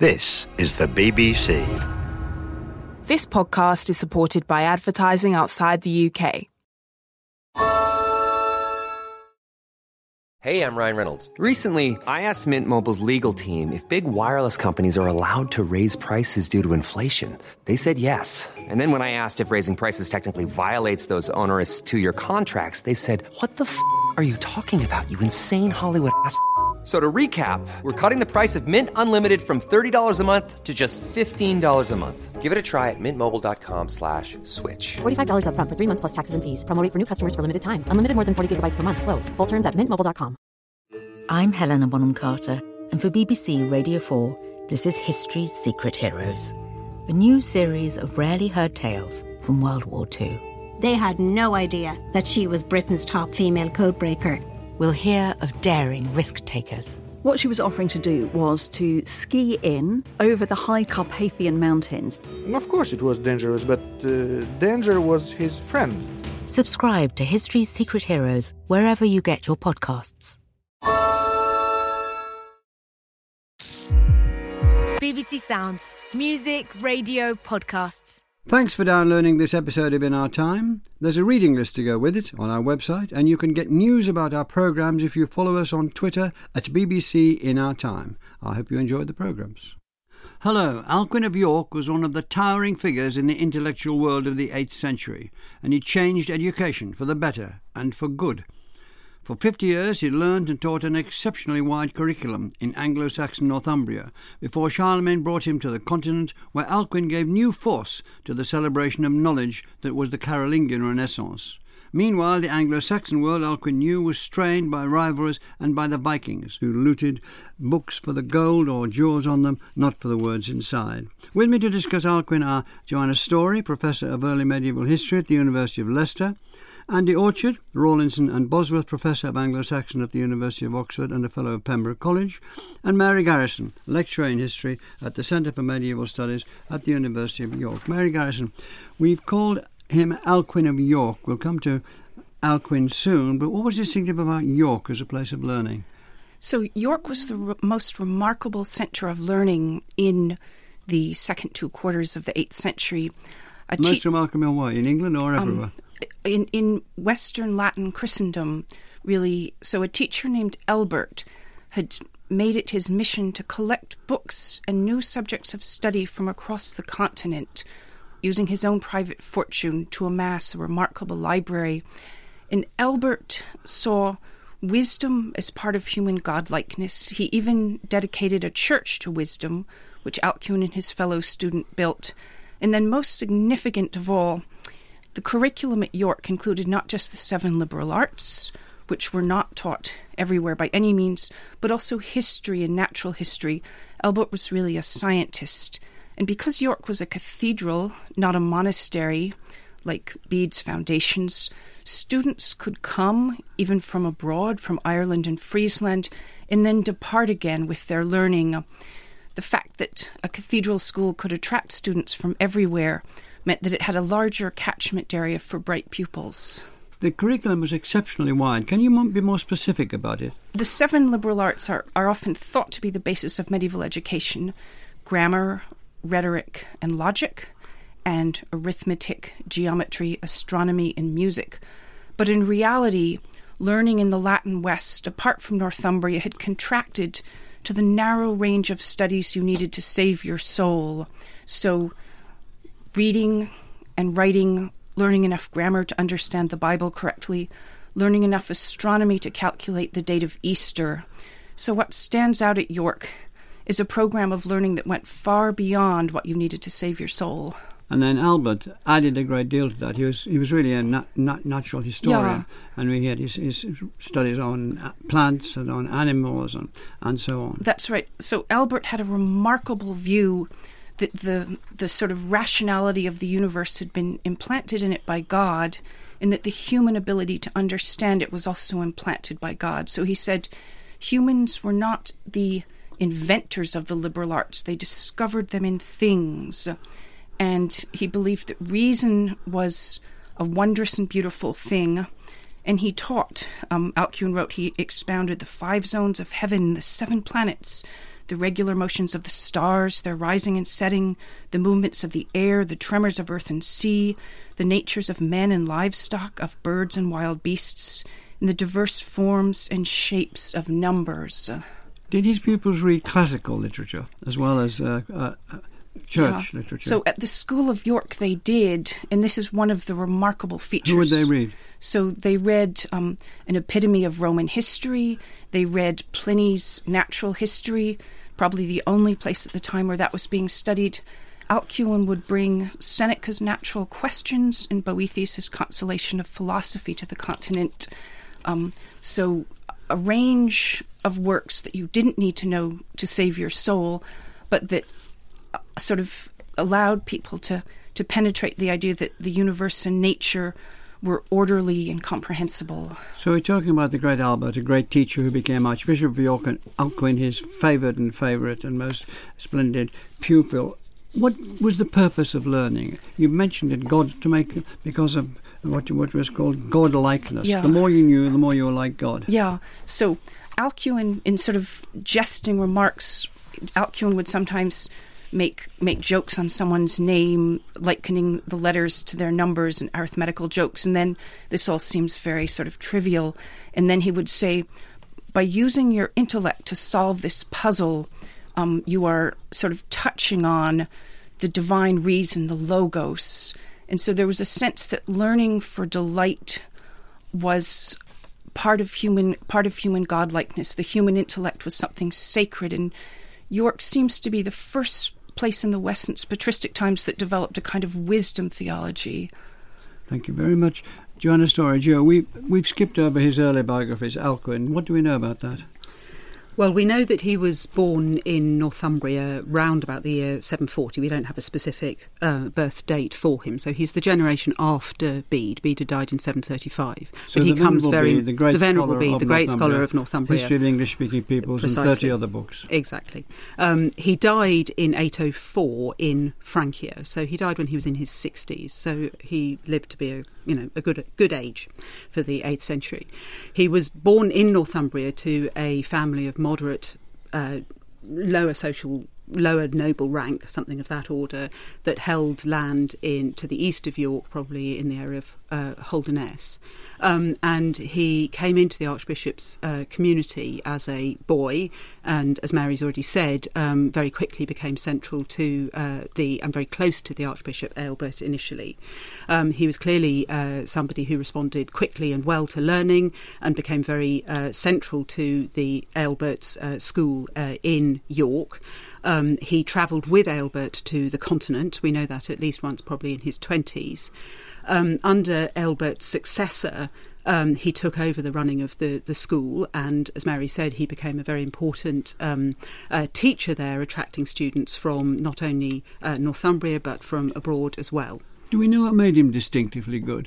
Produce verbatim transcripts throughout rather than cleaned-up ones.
This is the B B C. This podcast is supported by advertising outside the U K. Hey, I'm Ryan Reynolds. Recently, I asked Mint Mobile's legal team if big wireless companies are allowed to raise prices due to inflation. They said yes. And then when I asked if raising prices technically violates those onerous two-year contracts, they said, what the f*** are you talking about, you insane Hollywood ass f- So to recap, we're cutting the price of Mint Unlimited from thirty dollars a month to just fifteen dollars a month. Give it a try at mintmobile.com slash switch. forty-five dollars up front for three months plus taxes and fees. Promo rate for new customers for limited time. Unlimited more than forty gigabytes per month. Slows full terms at mint mobile dot com. I'm Helena Bonham Carter, and for B B C Radio four, this is History's Secret Heroes, a new series of rarely heard tales from World War Two. They had no idea that she was Britain's top female codebreaker. We'll hear of daring risk-takers. What she was offering to do was to ski in over the high Carpathian Mountains. Of course it was dangerous, but uh, danger was his friend. Subscribe to History's Secret Heroes wherever you get your podcasts. B B C Sounds. Music, radio, podcasts. Thanks for downloading this episode of In Our Time. There's a reading list to go with it on our website, and you can get news about our programmes if you follow us on Twitter at B B C In Our Time. I hope you enjoyed the programmes. Hello, Alcuin of York was one of the towering figures in the intellectual world of the eighth century, and he changed education for the better and for good. For fifty years he learned and taught an exceptionally wide curriculum in Anglo-Saxon Northumbria before Charlemagne brought him to the continent, where Alcuin gave new force to the celebration of knowledge that was the Carolingian Renaissance. Meanwhile, the Anglo-Saxon world Alcuin knew was strained by rivalries and by the Vikings, who looted books for the gold or jewels on them, not for the words inside. With me to discuss Alcuin are Joanna Story, Professor of Early Medieval History at the University of Leicester, Andy Orchard, Rawlinson and Bosworth Professor of Anglo-Saxon at the University of Oxford and a Fellow of Pembroke College, and Mary Garrison, Lecturer in History at the Centre for Medieval Studies at the University of York. Mary Garrison, we've called him Alcuin of York. We'll come to Alcuin soon, but what was distinctive about York as a place of learning? So York was the re- most remarkable centre of learning in the second two quarters of the eighth century. A most te- remarkable in what, in England or everywhere? Um, in, in Western Latin Christendom, really. So a teacher named Elbert had made it his mission to collect books and new subjects of study from across the continent, using his own private fortune to amass a remarkable library. And Elbert saw wisdom as part of human godlikeness. He even dedicated a church to wisdom, which Alcuin and his fellow student built. And then most significant of all, the curriculum at York included not just the seven liberal arts, which were not taught everywhere by any means, but also history and natural history. Elbert was really a scientist. And because York was a cathedral, not a monastery, like Bede's foundations, students could come, even from abroad, from Ireland and Friesland, and then depart again with their learning. The fact that a cathedral school could attract students from everywhere meant that it had a larger catchment area for bright pupils. The curriculum was exceptionally wide. Can you be more specific about it? The seven liberal arts are, are often thought to be the basis of medieval education: grammar, rhetoric and logic, and arithmetic, geometry, astronomy and music. But in reality, learning in the Latin West, apart from Northumbria, had contracted to the narrow range of studies you needed to save your soul. So reading and writing, learning enough grammar to understand the Bible correctly, learning enough astronomy to calculate the date of Easter. So what stands out at York is a program of learning that went far beyond what you needed to save your soul. And then Albert added a great deal to that. He was he was really a nat- nat- natural historian, yeah. And we had his, his studies on plants and on animals and, and so on. That's right. So Albert had a remarkable view that the the sort of rationality of the universe had been implanted in it by God, and that the human ability to understand it was also implanted by God. So he said humans were not the inventors of the liberal arts. They discovered them in things. And he believed that reason was a wondrous and beautiful thing. And he taught, um, Alcuin wrote, he expounded the five zones of heaven, the seven planets, the regular motions of the stars, their rising and setting, the movements of the air, the tremors of earth and sea, the natures of men and livestock, of birds and wild beasts, in the diverse forms and shapes of numbers. Did his pupils read classical literature as well as uh, uh, church yeah. literature? So at the School of York they did, and this is one of the remarkable features. Who would they read? So they read um, an epitome of Roman history. They read Pliny's Natural History, probably the only place at the time where that was being studied. Alcuin would bring Seneca's Natural Questions and Boethius' Consolation of Philosophy to the continent. Um, so a range of works that you didn't need to know to save your soul, but that uh, sort of allowed people to, to penetrate the idea that the universe and nature were orderly and comprehensible. So we're talking about the great Albert, a great teacher who became Archbishop of York, and Alcuin, his favoured and favourite and most splendid pupil. What was the purpose of learning? You mentioned it, God, to make, because of what what was called God-likeness. Yeah. The more you knew, the more you were like God. Yeah. So Alcuin, in sort of jesting remarks, Alcuin would sometimes make make jokes on someone's name, likening the letters to their numbers and arithmetical jokes. And then this all seems very sort of trivial. And then he would say, by using your intellect to solve this puzzle, um, you are sort of touching on the divine reason, the logos. And so there was a sense that learning for delight was part of human part of human godlikeness. The human intellect was something sacred, and York seems to be the first place in the West since patristic times that developed a kind of wisdom theology. Thank you very much. Joanna Story. Joe, we, we've skipped over his early biographies, Alcuin. What do we know about that? Well, we know that he was born in Northumbria round about the year seven forty. We don't have a specific uh, birth date for him. So he's the generation after Bede. Bede had died in seven thirty-five. So but he comes very... Bede, the great the Venerable scholar Bede, of the great Northumbria, scholar of Northumbria. History of English-speaking peoples. Precisely. And thirty other books. Exactly. Um, he died in eight oh four in Francia. So he died when he was in his sixties. So he lived to be a, you know, a good good age for the eighth century. He was born in Northumbria to a family of moderate... Uh, lower social, lower noble rank, something of that order, that held land in to the east of York, probably in the area of uh, Holderness. Um, and he came into the Archbishop's uh, community as a boy, and as Mary's already said, um, very quickly became central to uh, the, and very close to the Archbishop Aelbert initially. Um, he was clearly uh, somebody who responded quickly and well to learning, and became very uh, central to the Aelbert's uh, school uh, in York. Um, he travelled with Aelbert to the continent. We know that at least once, probably in his twenties. Um, under Aelbert's successor, um, he took over the running of the, the school, and as Mary said, he became a very important um, uh, teacher there, attracting students from not only uh, Northumbria but from abroad as well. Do we know what made him distinctively good?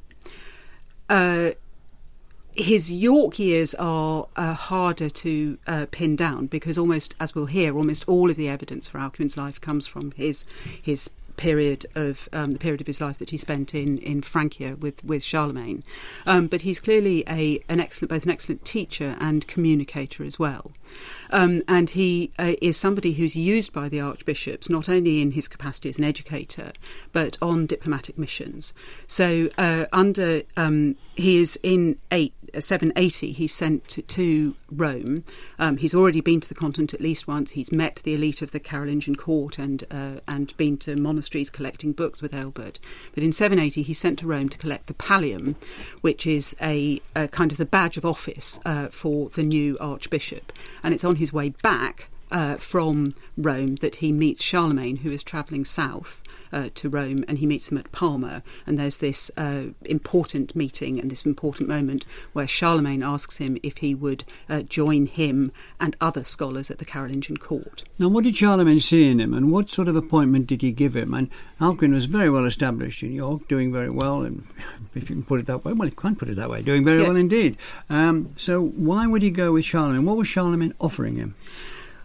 Uh, His York years are uh, harder to uh, pin down, because almost, as we'll hear, almost all of the evidence for Alcuin's life comes from his his period of um, the period of his life that he spent in, in Francia with with Charlemagne. Um, but he's clearly a an excellent both an excellent teacher and communicator as well. Um, and he uh, is somebody who's used by the archbishops not only in his capacity as an educator, but on diplomatic missions. So uh, under um, he is in eight, uh, seven eighty, he's sent to, to Rome. Um, he's already been to the continent at least once. He's met the elite of the Carolingian court and uh, and been to monasteries collecting books with Aelbert. But in seven eighty, he's sent to Rome to collect the pallium, which is a, a kind of the badge of office uh, for the new archbishop. And it's on his way back uh, from Rome that he meets Charlemagne, who is travelling south uh, to Rome, and he meets him at Parma. And there's this uh, important meeting and this important moment where Charlemagne asks him if he would uh, join him and other scholars at the Carolingian court. Now, what did Charlemagne see in him, and what sort of appointment did he give him? And Alcuin was very well established in York, doing very well, and if you can put it that way, well, you can't put it that way, doing very yeah. well indeed. Um, so why would he go with Charlemagne? What was Charlemagne offering him?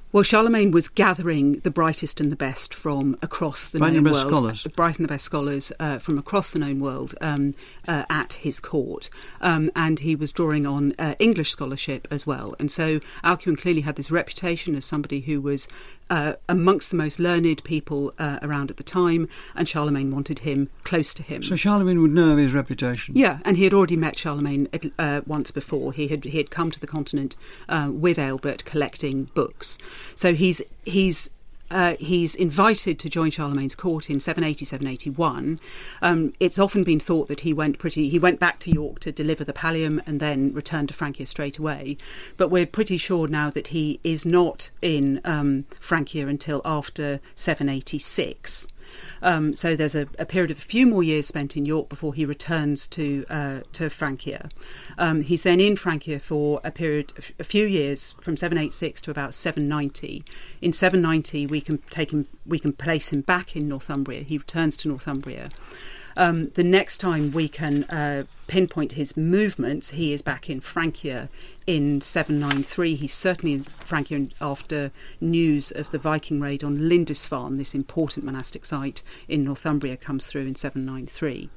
Well, Charlemagne was gathering the brightest and the best from across the Bright known and the best world. scholars. Bright and the best scholars uh, from across the known world um, uh, at his court. Um, and he was drawing on uh, English scholarship as well. And so Alcuin clearly had this reputation as somebody who was uh, amongst the most learned people uh, around at the time, and Charlemagne wanted him close to him. So Charlemagne would know of his reputation. Yeah, and he had already met Charlemagne uh, once before. He had he had come to the continent uh, with Aelbert collecting books. So he's he's uh, he's invited to join Charlemagne's court in seven eighty, seven eighty-one. Um, it's often been thought that he went pretty he went back to York to deliver the pallium and then returned to Francia straight away. But we're pretty sure now that he is not in um, Francia until after seven eighty-six. Um, so there's a, a period of a few more years spent in York before he returns to uh, to Francia. Um, he's then in Francia for a period, a few years, from seven eighty-six to about seven ninety. In seven ninety, we can take him, we can place him back in Northumbria. He returns to Northumbria. Um, the next time we can uh, pinpoint his movements, he is back in Francia in seven ninety-three. He's certainly in Francia after news of the Viking raid on Lindisfarne, this important monastic site in Northumbria, comes through in seven ninety-three.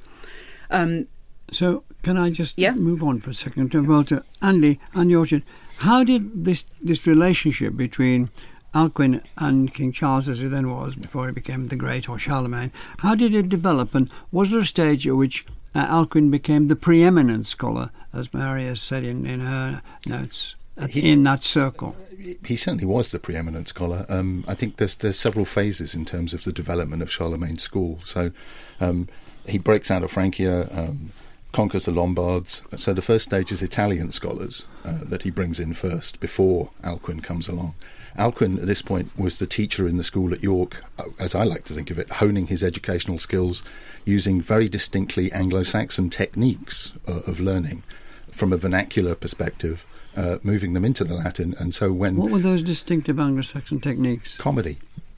Um, so can I just yeah? move on for a second? Well, to Andy and Yorkshire, how did this, this relationship between Alcuin and King Charles, as he then was, before he became the Great, or Charlemagne, how did it develop, and was there a stage at which uh, Alcuin became the preeminent scholar, as Mary has said in, in her notes, at, he, in that circle? He certainly was the preeminent scholar. Um, I think there's there's several phases in terms of the development of Charlemagne's school. So um, he breaks out of Francia, um, conquers the Lombards. So the first stage is Italian scholars uh, that he brings in first, before Alcuin comes along. Alcuin, at this point, was the teacher in the school at York, as I like to think of it, honing his educational skills using very distinctly Anglo-Saxon techniques uh, of learning from a vernacular perspective, uh, moving them into the Latin. And so when... What were those distinctive Anglo-Saxon techniques? Comedy.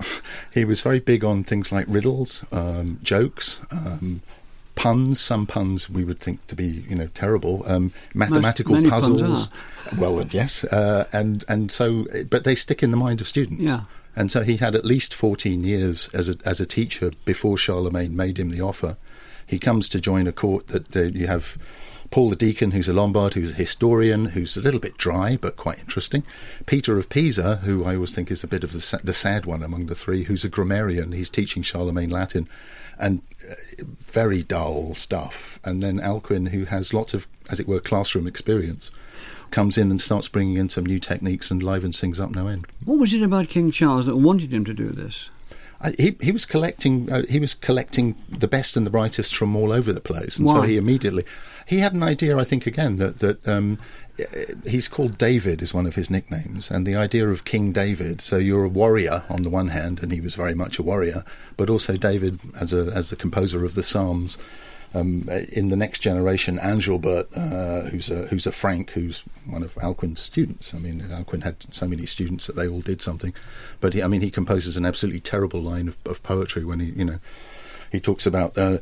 He was very big on things like riddles, um, jokes, um, puns. Some puns we would think to be, you know, terrible. Um, mathematical Most, puzzles. Well, yes, uh, and and so, but they stick in the mind of students. Yeah. And so he had at least fourteen years as a as a teacher before Charlemagne made him the offer. He comes to join a court that uh, you have Paul the Deacon, who's a Lombard, who's a historian, who's a little bit dry but quite interesting. Peter of Pisa, who I always think is a bit of the, sa- the sad one among the three, who's a grammarian. He's teaching Charlemagne Latin, and uh, very dull stuff. And then Alcuin, who has lots of, as it were, classroom experience, comes in and starts bringing in some new techniques and livens things up no end. What was it about King Charles that wanted him to do this? I, he he was collecting uh, he was collecting the best and the brightest from all over the place, and Why? so he immediately he had an idea. I think again that that um, he's called David is one of his nicknames, and the idea of King David. So you're a warrior on the one hand, and he was very much a warrior, but also David as a as the composer of the Psalms. Um, in the next generation, Angilbert, uh, who's a who's a Frank, who's one of Alcuin's students. I mean, Alcuin had so many students that they all did something. But he, I mean, he composes an absolutely terrible line of, of poetry when he, you know, he talks about uh,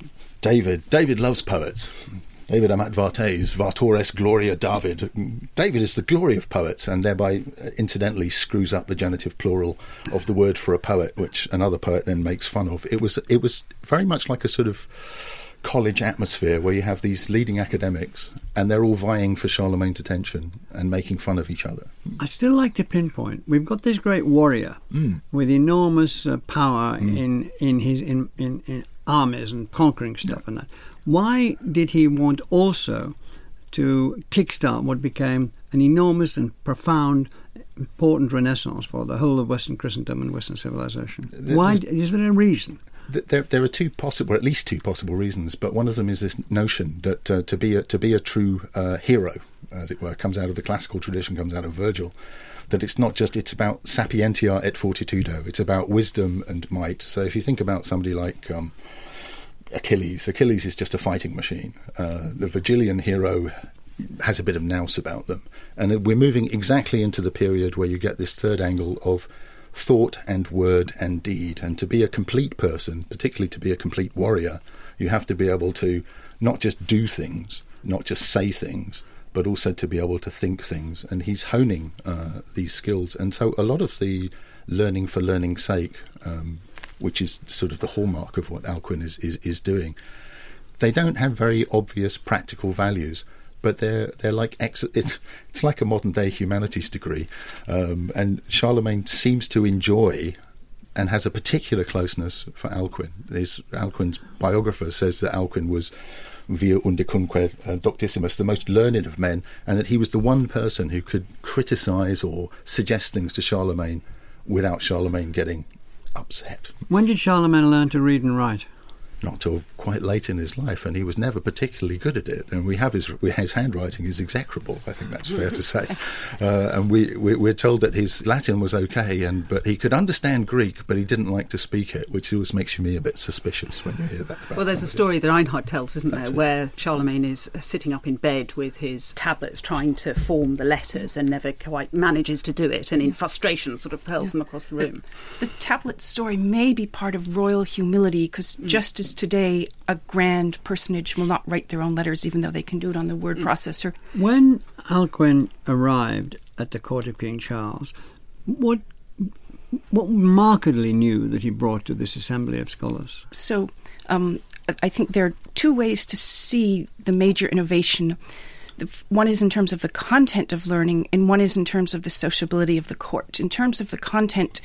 David. David loves poets. David amat vartes, vartores gloria David. David is the glory of poets, and thereby, uh, incidentally, screws up the genitive plural of the word for a poet, which another poet then makes fun of. It was it was very much like a sort of college atmosphere where you have these leading academics and they're all vying for Charlemagne's attention and making fun of each other. I still like to pinpoint, we've got this great warrior mm. with enormous uh, power mm. in in his in, in, in armies and conquering stuff yeah. and that. Why did he want also to kickstart what became an enormous and profound, important renaissance for the whole of Western Christendom and Western civilization? There, Why is there a reason? There, there are two possible, at least two possible reasons, but one of them is this notion that uh, to be a, to be a true uh, hero, as it were, comes out of the classical tradition, comes out of Virgil. That it's not just it's about sapientia et fortitudo, it's about wisdom and might. So if you think about somebody like um, Achilles, Achilles is just a fighting machine. Uh, the Virgilian hero has a bit of nous about them, and we're moving exactly into the period where you get this third angle of thought and word and deed. And to be a complete person, particularly to be a complete warrior, you have to be able to not just do things, not just say things, but also to be able to think things. And he's honing uh, these skills. And so a lot of the learning for learning's sake, um, which is sort of the hallmark of what Alcuin is, is, is doing, they don't have very obvious practical values, but they're they're like ex- it, it's like a modern day humanities degree, um, and Charlemagne seems to enjoy and has a particular closeness for Alcuin. His, Alcuin's biographer says that Alcuin was vir undecunque uh, doctissimus, the most learned of men, and that he was the one person who could criticise or suggest things to Charlemagne without Charlemagne getting upset. When did Charlemagne learn to read and write? Not till quite late in his life, and he was never particularly good at it. And we have his, his handwriting is execrable. I think that's fair to say. Uh, and we, we we're told that his Latin was okay, and but he could understand Greek, but he didn't like to speak it, which always makes me a bit suspicious when you hear that. Well, there's a story that Reinhard tells, isn't there, where Charlemagne is sitting up in bed with his tablets, trying to form the letters, and never quite manages to do it, and in frustration, sort of hurls them across the room. The, the tablet story may be part of royal humility, because mm. just as today a grand personage will not write their own letters even though they can do it on the word mm. processor. When Alcuin arrived at the court of King Charles, what what markedly new that he brought to this assembly of scholars? So um, I think there are two ways to see the major innovation. The, one is in terms of the content of learning, and one is in terms of the sociability of the court. In terms of the content,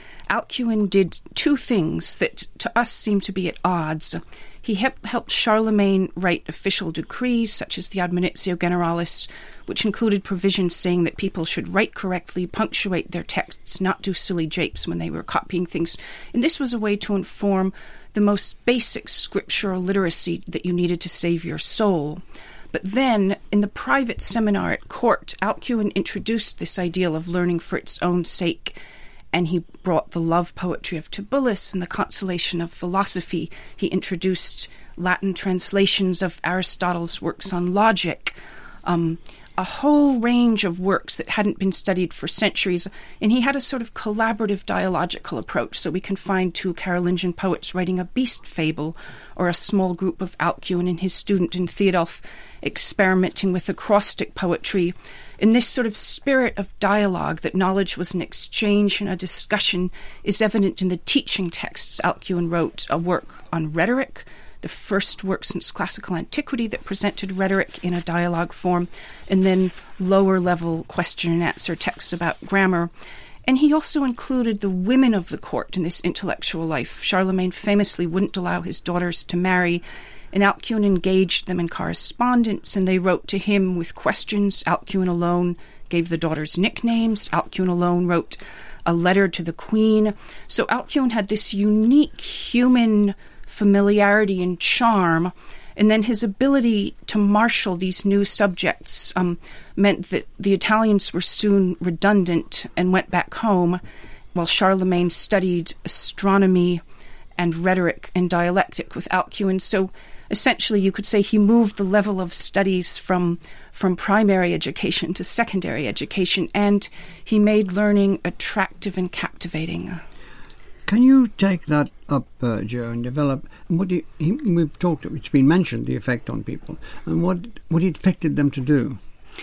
Alcuin did two things that to us seem to be at odds. He helped, helped Charlemagne write official decrees, such as the Admonitio Generalis, which included provisions saying that people should write correctly, punctuate their texts, not do silly japes when they were copying things. And this was a way to inform the most basic scriptural literacy that you needed to save your soul. But then, in the private seminar at court, Alcuin introduced this ideal of learning for its own sake, and he brought the love poetry of Tibullus and the consolation of philosophy. He introduced Latin translations of Aristotle's works on logic, um, a whole range of works that hadn't been studied for centuries. And he had a sort of collaborative dialogical approach. So we can find two Carolingian poets writing a beast fable, or a small group of Alcuin and his student in Theodulf experimenting with acrostic poetry. In this sort of spirit of dialogue, that knowledge was an exchange and a discussion, is evident in the teaching texts. Alcuin wrote a work on rhetoric, the first work since classical antiquity that presented rhetoric in a dialogue form, and then lower-level question and answer texts about grammar. And he also included the women of the court in this intellectual life. Charlemagne famously wouldn't allow his daughters to marry, and Alcuin engaged them in correspondence, and they wrote to him with questions. Alcuin alone gave the daughters nicknames. Alcuin alone wrote a letter to the queen. So Alcuin had this unique human familiarity and charm, and then his ability to marshal these new subjects um, meant that the Italians were soon redundant and went back home, while Charlemagne studied astronomy and rhetoric and dialectic with Alcuin. So essentially, you could say he moved the level of studies from from primary education to secondary education, and he made learning attractive and captivating. Can you take that up, uh, Joe, and develop what you, he, we've talked, it's been mentioned, the effect on people, and what what it affected them to do?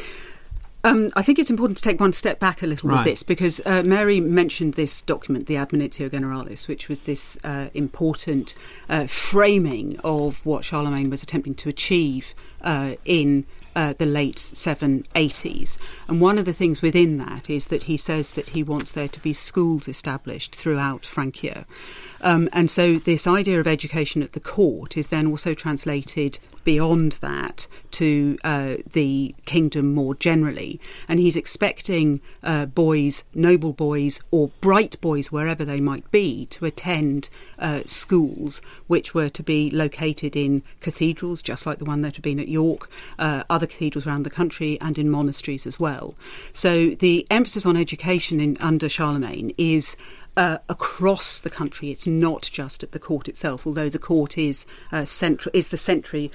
Um, I think it's important to take one step back a little right. with this, because uh, Mary mentioned this document, the Admonitio Generalis, which was this uh, important uh, framing of what Charlemagne was attempting to achieve uh, in uh, the late seven eighties. And one of the things within that is that he says that he wants there to be schools established throughout Francia. Um, and so this idea of education at the court is then also translated beyond that to uh, the kingdom more generally. And he's expecting uh, boys, noble boys, or bright boys, wherever they might be, to attend uh, schools which were to be located in cathedrals, just like the one that had been at York, uh, other cathedrals around the country, and in monasteries as well. So the emphasis on education in, under Charlemagne is Uh, across the country. It's not just at the court itself, although the court is uh, central, is the century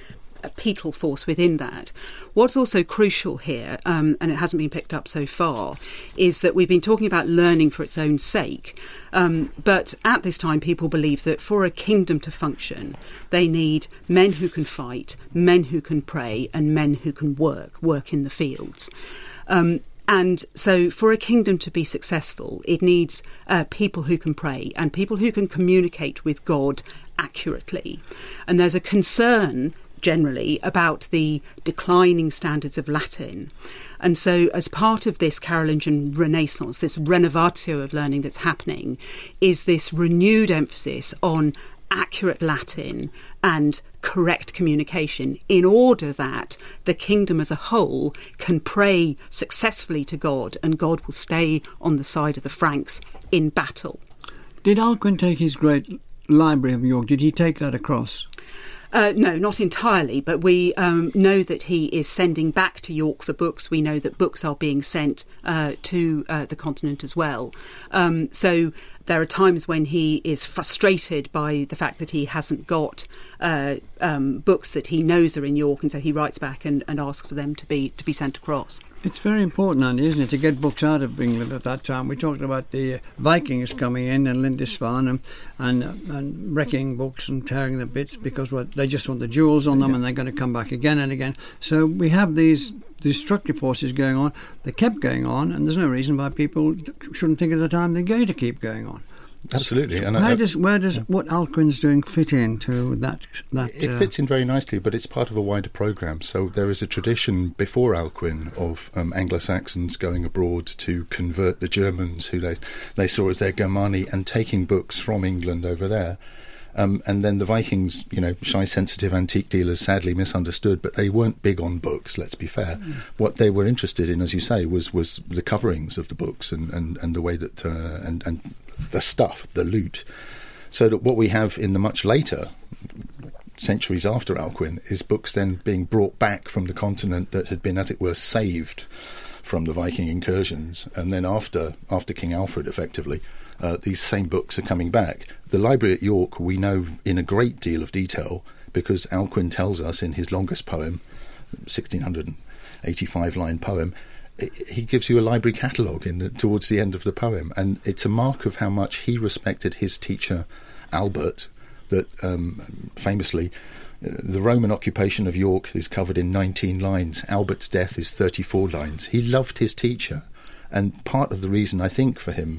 a pedal force within that. What's also crucial here, um, and it hasn't been picked up so far, is that we've been talking about learning for its own sake. Um, but at this time, people believe that for a kingdom to function, they need men who can fight, men who can pray, and men who can work, work in the fields. Um, And so for a kingdom to be successful, it needs uh, people who can pray and people who can communicate with God accurately. And there's a concern generally about the declining standards of Latin. And so as part of this Carolingian Renaissance, this renovatio of learning that's happening, is this renewed emphasis on accurate Latin and correct communication in order that the kingdom as a whole can pray successfully to God and God will stay on the side of the Franks in battle. Did Alcuin take his great library of York, did he take that across? Uh, no, not entirely, but we um, know that he is sending back to York for books. We know that books are being sent uh, to uh, the continent as well. Um, so there are times when he is frustrated by the fact that he hasn't got uh, um, books that he knows are in York, and so he writes back and, and asks for them to be to be sent across. It's very important, Andy, isn't it, to get books out of England at that time. We talked about the uh, Vikings coming in and Lindisfarne and, and, uh, and wrecking books and tearing them bits because well, they just want the jewels on them and they're going to come back again and again. So we have these destructive forces going on. They kept going on, and there's no reason why people shouldn't think at the time they're going to keep going on. Absolutely. So and where I, does where does yeah. what Alcuin's doing fit into that? that it uh, fits in very nicely, but it's part of a wider programme. So there is a tradition before Alcuin of um, Anglo-Saxons going abroad to convert the Germans, who they, they saw as their Germani, and taking books from England over there. Um, and then the Vikings, you know, shy, sensitive antique dealers, sadly misunderstood, but they weren't big on books, let's be fair. Mm. What they were interested in, as you say, was was the coverings of the books and, and, and the way that, uh, and, and the stuff, the loot. So that what we have in the much later, centuries after Alcuin, is books then being brought back from the continent that had been, as it were, saved from the Viking incursions. And then after after King Alfred, effectively, Uh, these same books are coming back. The library at York we know in a great deal of detail because Alcuin tells us in his longest poem, sixteen eighty-five line poem, he gives you a library catalogue in the, towards the end of the poem, and it's a mark of how much he respected his teacher Albert, that um, famously the Roman occupation of York is covered in nineteen lines. Albert's death is thirty-four lines. He loved his teacher, and part of the reason I think for him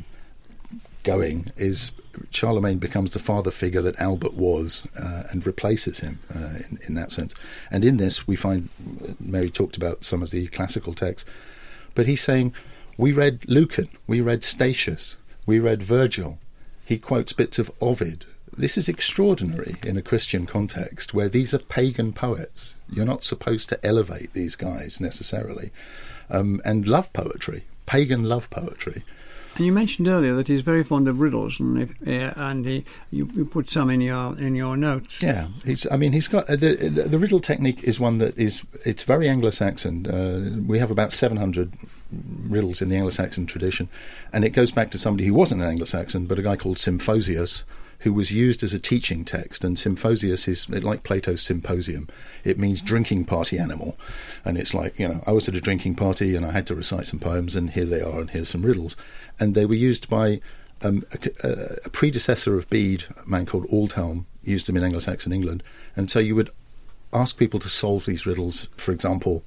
going is Charlemagne becomes the father figure that Albert was uh, and replaces him uh, in, in that sense. And in this we find, Mary talked about some of the classical texts, but he's saying we read Lucan, we read Statius, we read Virgil. He quotes bits of Ovid. This is extraordinary in a Christian context where these are pagan poets. You're not supposed to elevate these guys necessarily, um, and love poetry, pagan love poetry. And you mentioned earlier that he's very fond of riddles, and if, uh, and he, you, you put some in your in your notes. Yeah, he's. I mean, he's got uh, the the riddle technique is one that is it's very Anglo-Saxon. Uh, we have about seven hundred riddles in the Anglo-Saxon tradition, and it goes back to somebody who wasn't an Anglo-Saxon, but a guy called Symphosius, who was used as a teaching text. And Symphosius is like Plato's symposium. It means drinking party animal, and it's like, you know, I was at a drinking party and I had to recite some poems, and here they are, and here's some riddles. And they were used by um, a, a predecessor of Bede, a man called Aldhelm, used them in Anglo-Saxon England. And so you would ask people to solve these riddles. For example,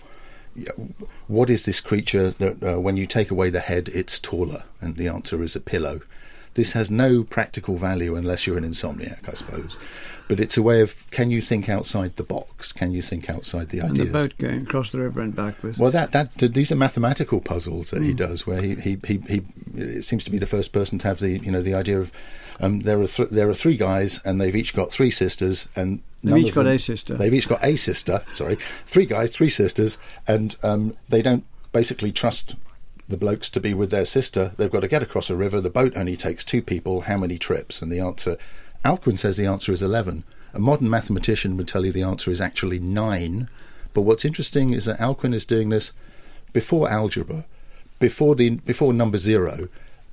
what is this creature that uh, when you take away the head, it's taller? And the answer is a pillow. This has no practical value unless you're an insomniac, I suppose. But it's a way of, can you think outside the box? Can you think outside the ideas? And the boat going across the river and back with. Well, that that these are mathematical puzzles that mm. he does, where he, he he he it seems to be the first person to have the you know the idea of um, there are th- there are three guys and they've each got three sisters and they've each got them, a sister. They've each got a sister. Sorry, three guys, three sisters, and um, they don't basically trust the blokes to be with their sister. They've got to get across a river. The boat only takes two people. How many trips? And the answer, Alcuin says the answer is eleven. A modern mathematician would tell you the answer is actually nine. But what's interesting is that Alcuin is doing this before algebra, before the before number zero, and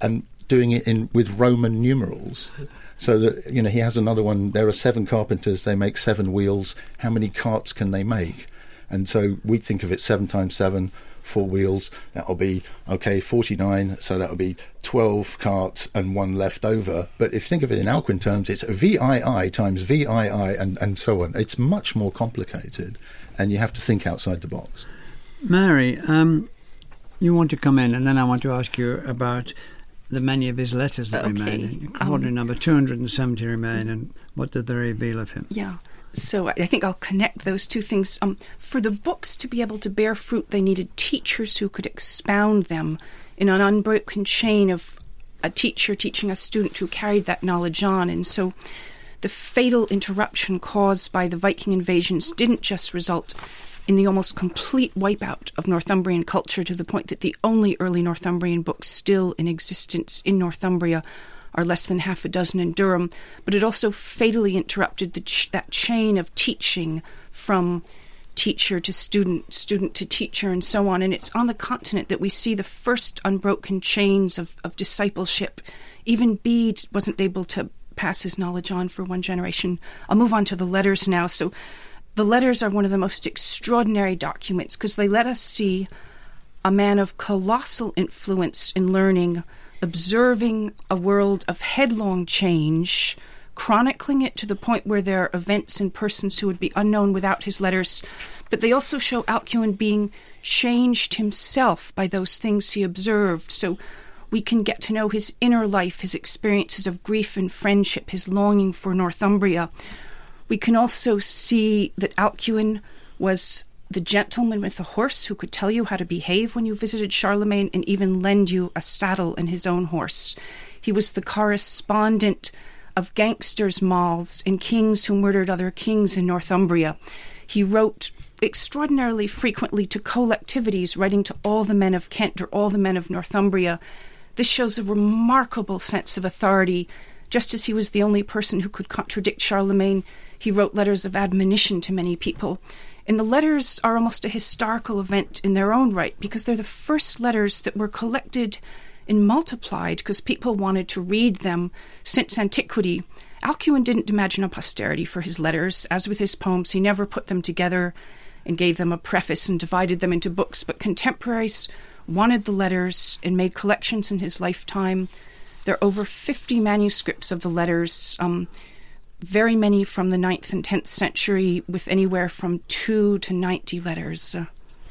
doing it in with Roman numerals. So that, you know, he has another one. There are seven carpenters. They make seven wheels. How many carts can they make? And so we think of it seven times seven, four wheels. That'll be, okay, forty-nine. So that'll be twelve carts and one left over. But if you think of it in Alcuin terms, it's V I I times V I I and, and so on. It's much more complicated, and you have to think outside the box. Mary, um, you want to come in, and then I want to ask you about the many of his letters that okay. remain. Extraordinary um, number, two hundred seventy remain, and what did they reveal of him? Yeah. So I think I'll connect those two things. Um, for the books to be able to bear fruit, they needed teachers who could expound them in an unbroken chain of a teacher teaching a student who carried that knowledge on. And so the fatal interruption caused by the Viking invasions didn't just result in the almost complete wipeout of Northumbrian culture, to the point that the only early Northumbrian books still in existence in Northumbria are less than half a dozen in Durham, but it also fatally interrupted the ch- that chain of teaching from teacher to student, student to teacher, and so on. And it's on the continent that we see the first unbroken chains of, of discipleship. Even Bede wasn't able to pass his knowledge on for one generation. I'll move on to the letters now. So the letters are one of the most extraordinary documents because they let us see a man of colossal influence in learning, observing a world of headlong change, chronicling it to the point where there are events and persons who would be unknown without his letters. But they also show Alcuin being changed himself by those things he observed. So we can get to know his inner life, his experiences of grief and friendship, his longing for Northumbria. We can also see that Alcuin was the gentleman with a horse who could tell you how to behave when you visited Charlemagne and even lend you a saddle and his own horse. He was the correspondent of gangsters' mauls and kings who murdered other kings in Northumbria. He wrote extraordinarily frequently to collectivities, writing to all the men of Kent or all the men of Northumbria. This shows a remarkable sense of authority. Just as he was the only person who could contradict Charlemagne, he wrote letters of admonition to many people. And the letters are almost a historical event in their own right, because they're the first letters that were collected and multiplied because people wanted to read them since antiquity. Alcuin didn't imagine a posterity for his letters. As with his poems, he never put them together and gave them a preface and divided them into books, but contemporaries wanted the letters and made collections in his lifetime. There are over fifty manuscripts of the letters, um, very many from the ninth and tenth century, with anywhere from two to ninety letters. Uh,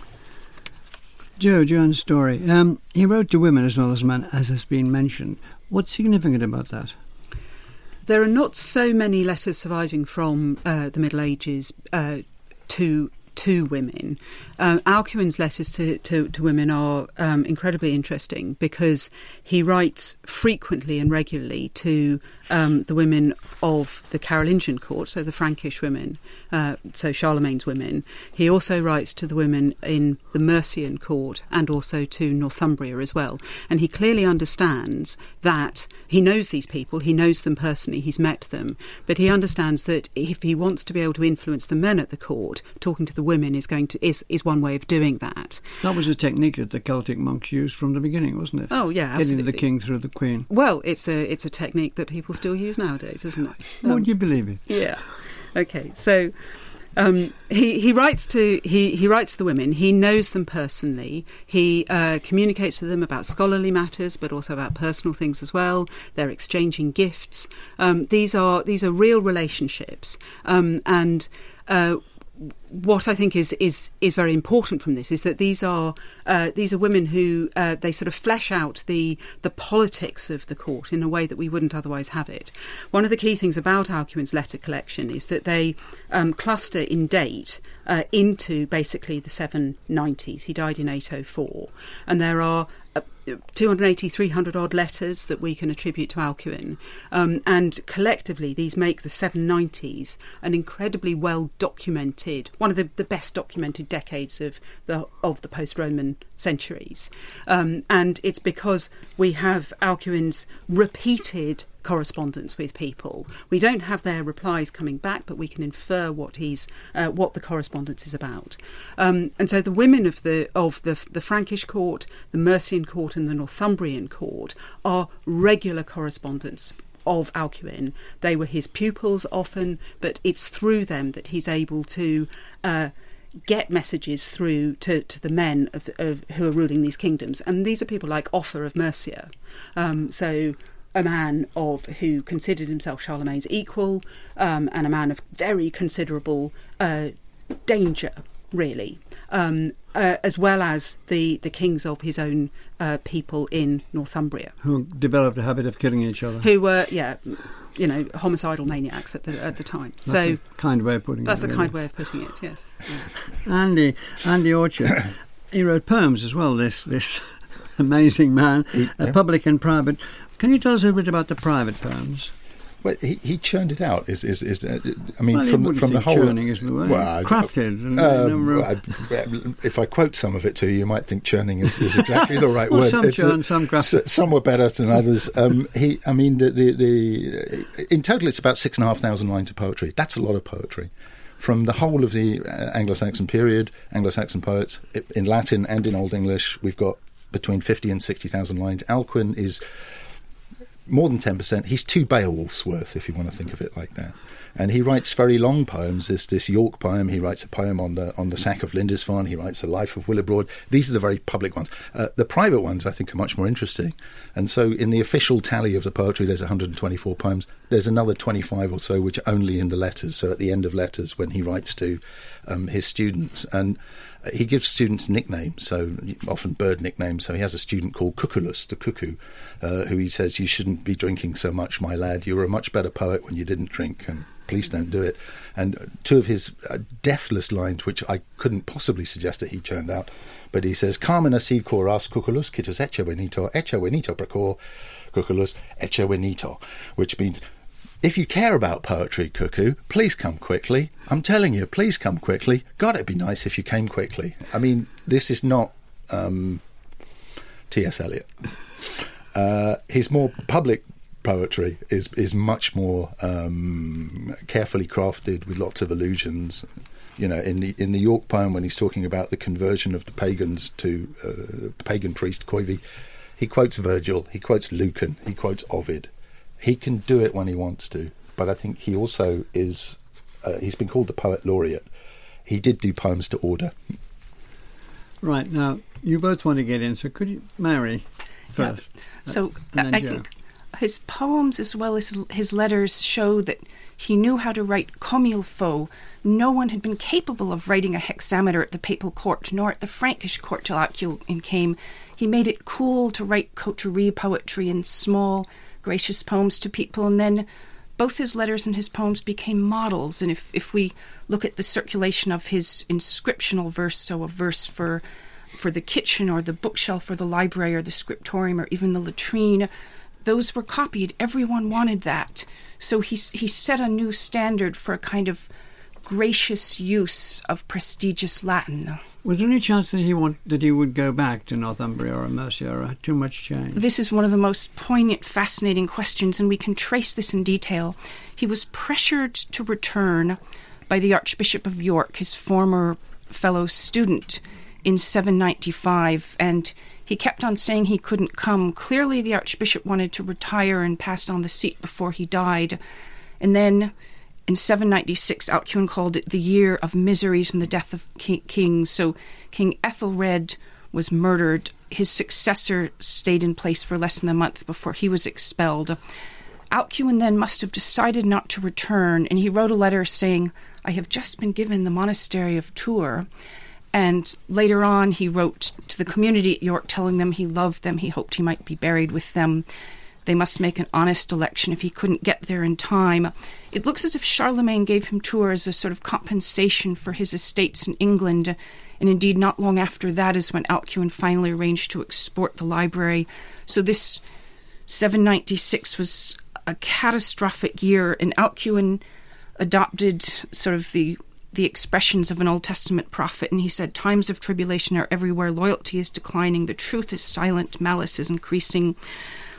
Joe, Joan's story. Um, he wrote to women as well as men, as has been mentioned. What's significant about that? There are not so many letters surviving from uh, the Middle Ages uh, to to women. Um, Alcuin's letters to, to, to women are um, incredibly interesting because he writes frequently and regularly to um, the women of the Carolingian court, so the Frankish women, uh, so Charlemagne's women. He also writes to the women in the Mercian court and also to Northumbria as well. And he clearly understands that he knows these people, he knows them personally, he's met them, but he understands that if he wants to be able to influence the men at the court, talking to the women is going to is, is one way of doing that. That was a technique that the Celtic monks used from the beginning, wasn't it? Oh, yeah, absolutely. Getting to the king through the queen. Well, it's a it's a technique that people still use nowadays, isn't it? Um, Would um, you believe it? Yeah. Okay, so um, he he writes to he, he writes to the women. He knows them personally. He uh, communicates with them about scholarly matters, but also about personal things as well. They're exchanging gifts. Um, these are these are real relationships, um, and. Uh, What I think is, is is very important from this is that these are uh, these are women who uh, they sort of flesh out the the politics of the court in a way that we wouldn't otherwise have it. One of the key things about Alcuin's letter collection is that they um, cluster in date uh, into basically the seven nineties. He died in eight oh four, and there are Uh, two hundred eighty, three hundred odd letters that we can attribute to Alcuin. Um, and collectively, these make the seven nineties an incredibly well documented, one of the, the best documented decades of the of the post-Roman centuries. Um, and it's because we have Alcuin's repeated correspondence with people. We don't have their replies coming back, but we can infer what he's uh, what the correspondence is about. Um, and so the women of the of the the Frankish court, the Mercian court, and the Northumbrian court are regular correspondents of Alcuin. They were his pupils often, but it's through them that he's able to uh, get messages through to, to the men of, the, of who are ruling these kingdoms. And these are people like Offa of Mercia. Um, so a man of who considered himself Charlemagne's equal, um, and a man of very considerable uh, danger, really, um, uh, as well as the, the kings of his own uh, people in Northumbria. Who developed a habit of killing each other. Who were, yeah, you know, homicidal maniacs at the at the time. That's so a kind way of putting that's it. That's a really. kind way of putting it, yes. Yeah. Andy, Andy Orchard, he wrote poems as well, this, this amazing man, he, uh, yeah. public and private. Can you tell us a bit about the private poems? Well, he, he churned it out. Is is, is uh, I mean, well, from from the whole churning is the word. Well, crafted. Uh, I, if I quote some of it to you, you might think churning is, is exactly the right well, word. Some it's churn, a, some crafted. Some were better than others. Um, he, I mean, the, the the in total, it's about six and a half thousand lines of poetry. That's a lot of poetry. From the whole of the Anglo-Saxon period, Anglo-Saxon poets in Latin and in Old English, we've got between fifty and sixty thousand lines. Alcuin is more than ten percent. He's two Beowulf's worth, if you want to think of it like that. And he writes very long poems. There's this York poem. He writes a poem on the on the sack of Lindisfarne. He writes a Life of Willibrord. These are the very public ones. Uh, the private ones, I think, are much more interesting. And so in the official tally of the poetry, there's one hundred twenty-four poems. There's another twenty-five or so which are only in the letters. So at the end of letters, when he writes to um, his students. And he gives students nicknames, so often bird nicknames. So he has a student called Cuculus, the cuckoo, uh, who he says, "You shouldn't be drinking so much, my lad. You were a much better poet when you didn't drink, and please don't do it." And two of his uh, deathless lines, which I couldn't possibly suggest that he churned out, but he says, "Carmina si coras Cuculus, citus ecce venito, ecce venito precor, Cuculus, ecce venito," which means, if you care about poetry, Cuckoo, please come quickly. I'm telling you, please come quickly. God, it'd be nice if you came quickly. I mean, this is not um, T S Eliot. Uh, his more public poetry is is much more um, carefully crafted with lots of allusions. You know, in the in the York poem, when he's talking about the conversion of the pagans to uh, the pagan priest Coivi, he quotes Virgil, he quotes Lucan, he quotes Ovid. He can do it when he wants to, but I think he also is, uh, he's been called the poet laureate. He did do poems to order. Right, now, you both want to get in, so could you, Mary, first? Yeah. So I Joe. think his poems as well as his letters show that he knew how to write comme il faut. No one had been capable of writing a hexameter at the papal court, nor at the Frankish court till Alcuin came. He made it cool to write coterie poetry in small, gracious poems to people, and then both his letters and his poems became models. And if, if we look at the circulation of his inscriptional verse, so a verse for for the kitchen or the bookshelf or the library or the scriptorium or even the latrine, those were copied. Everyone wanted that. So he, he set a new standard for a kind of gracious use of prestigious Latin. Was there any chance that he want that he would go back to Northumbria or Mercia, or had too much change? This is one of the most poignant, fascinating questions, and we can trace this in detail. He was pressured to return by the Archbishop of York, his former fellow student, in seven ninety-five, and he kept on saying he couldn't come. Clearly the Archbishop wanted to retire and pass on the seat before he died. And then in seven ninety-six, Alcuin called it the year of miseries and the death of ki- kings. So King Ethelred was murdered. His successor stayed in place for less than a month before he was expelled. Alcuin then must have decided not to return, and he wrote a letter saying, "I have just been given the monastery of Tours." And later on, he wrote to the community at York telling them he loved them, he hoped he might be buried with them. They must make an honest election if he couldn't get there in time. It looks as if Charlemagne gave him Tours as a sort of compensation for his estates in England. And indeed, not long after that is when Alcuin finally arranged to export the library. So this seven ninety-six was a catastrophic year, and Alcuin adopted sort of the the expressions of an Old Testament prophet, and he said, "Times of tribulation are everywhere, loyalty is declining, the truth is silent, malice is increasing."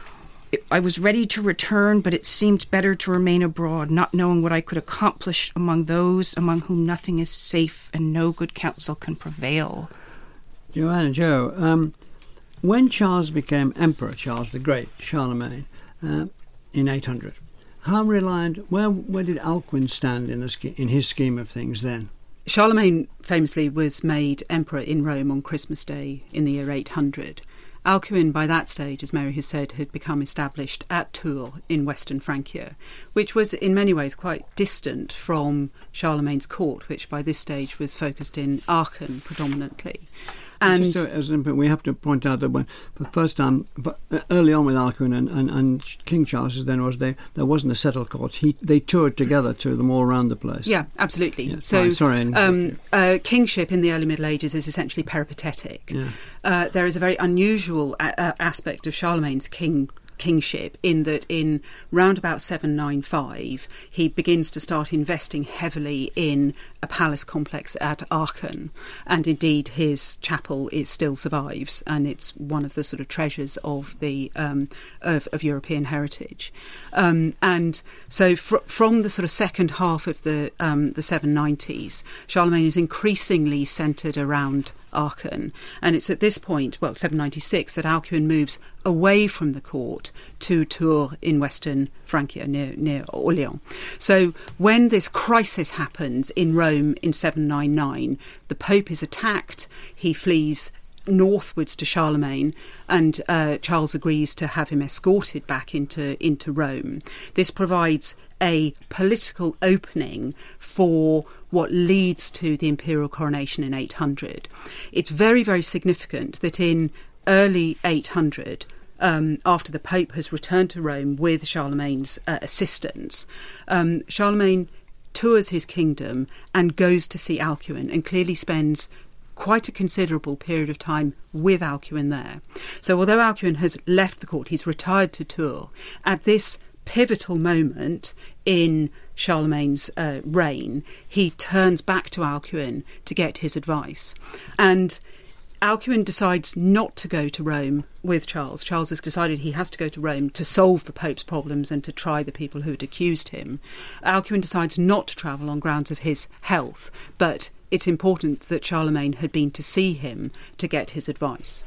I was ready to return, but it seemed better to remain abroad, not knowing what I could accomplish among those among whom nothing is safe and no good counsel can prevail. Joanna, Joe, um, when Charles became Emperor, Charles the Great, Charlemagne, uh, in eight hundred, how reliant, where, where did Alcuin stand in, the, in his scheme of things then? Charlemagne famously was made emperor in Rome on Christmas Day in the year eight hundred. Alcuin, by that stage, as Mary has said, had become established at Tours in western Francia, which was in many ways quite distant from Charlemagne's court, which by this stage was focused in Aachen predominantly. And Just to, as we have to point out that when, for the first time, but early on with Alcuin and, and, and King Charles, then was there there wasn't a settled court. He they toured together to them all around the place. Yeah, absolutely. Yeah, so, fine. Sorry, um, uh, kingship in the early Middle Ages is essentially peripatetic. Yeah. Uh, there is a very unusual a- a- aspect of Charlemagne's king. kingship in that in round about seven ninety-five he begins to start investing heavily in a palace complex at Aachen, and indeed his chapel it still survives, and it's one of the sort of treasures of the um, of, of European heritage. Um, and so fr- from the sort of second half of the um, the seven nineties, Charlemagne is increasingly centred around Aachen, and it's at this point, well, seven ninety-six, that Alcuin moves away from the court to Tours in western Francia, near near Orléans. So when this crisis happens in Rome in seven ninety-nine, the Pope is attacked, he flees northwards to Charlemagne, and uh, Charles agrees to have him escorted back into, into Rome. This provides a political opening for what leads to the imperial coronation in eight hundred. It's very, very significant that in early eight hundred, um, after the Pope has returned to Rome with Charlemagne's uh, assistance, um, Charlemagne tours his kingdom and goes to see Alcuin, and clearly spends quite a considerable period of time with Alcuin there. So although Alcuin has left the court, he's retired to Tours, at this pivotal moment in Charlemagne's uh, reign, he turns back to Alcuin to get his advice. And Alcuin decides not to go to Rome with Charles. Charles has decided he has to go to Rome to solve the Pope's problems and to try the people who had accused him. Alcuin decides not to travel on grounds of his health, but it's important that Charlemagne had been to see him to get his advice.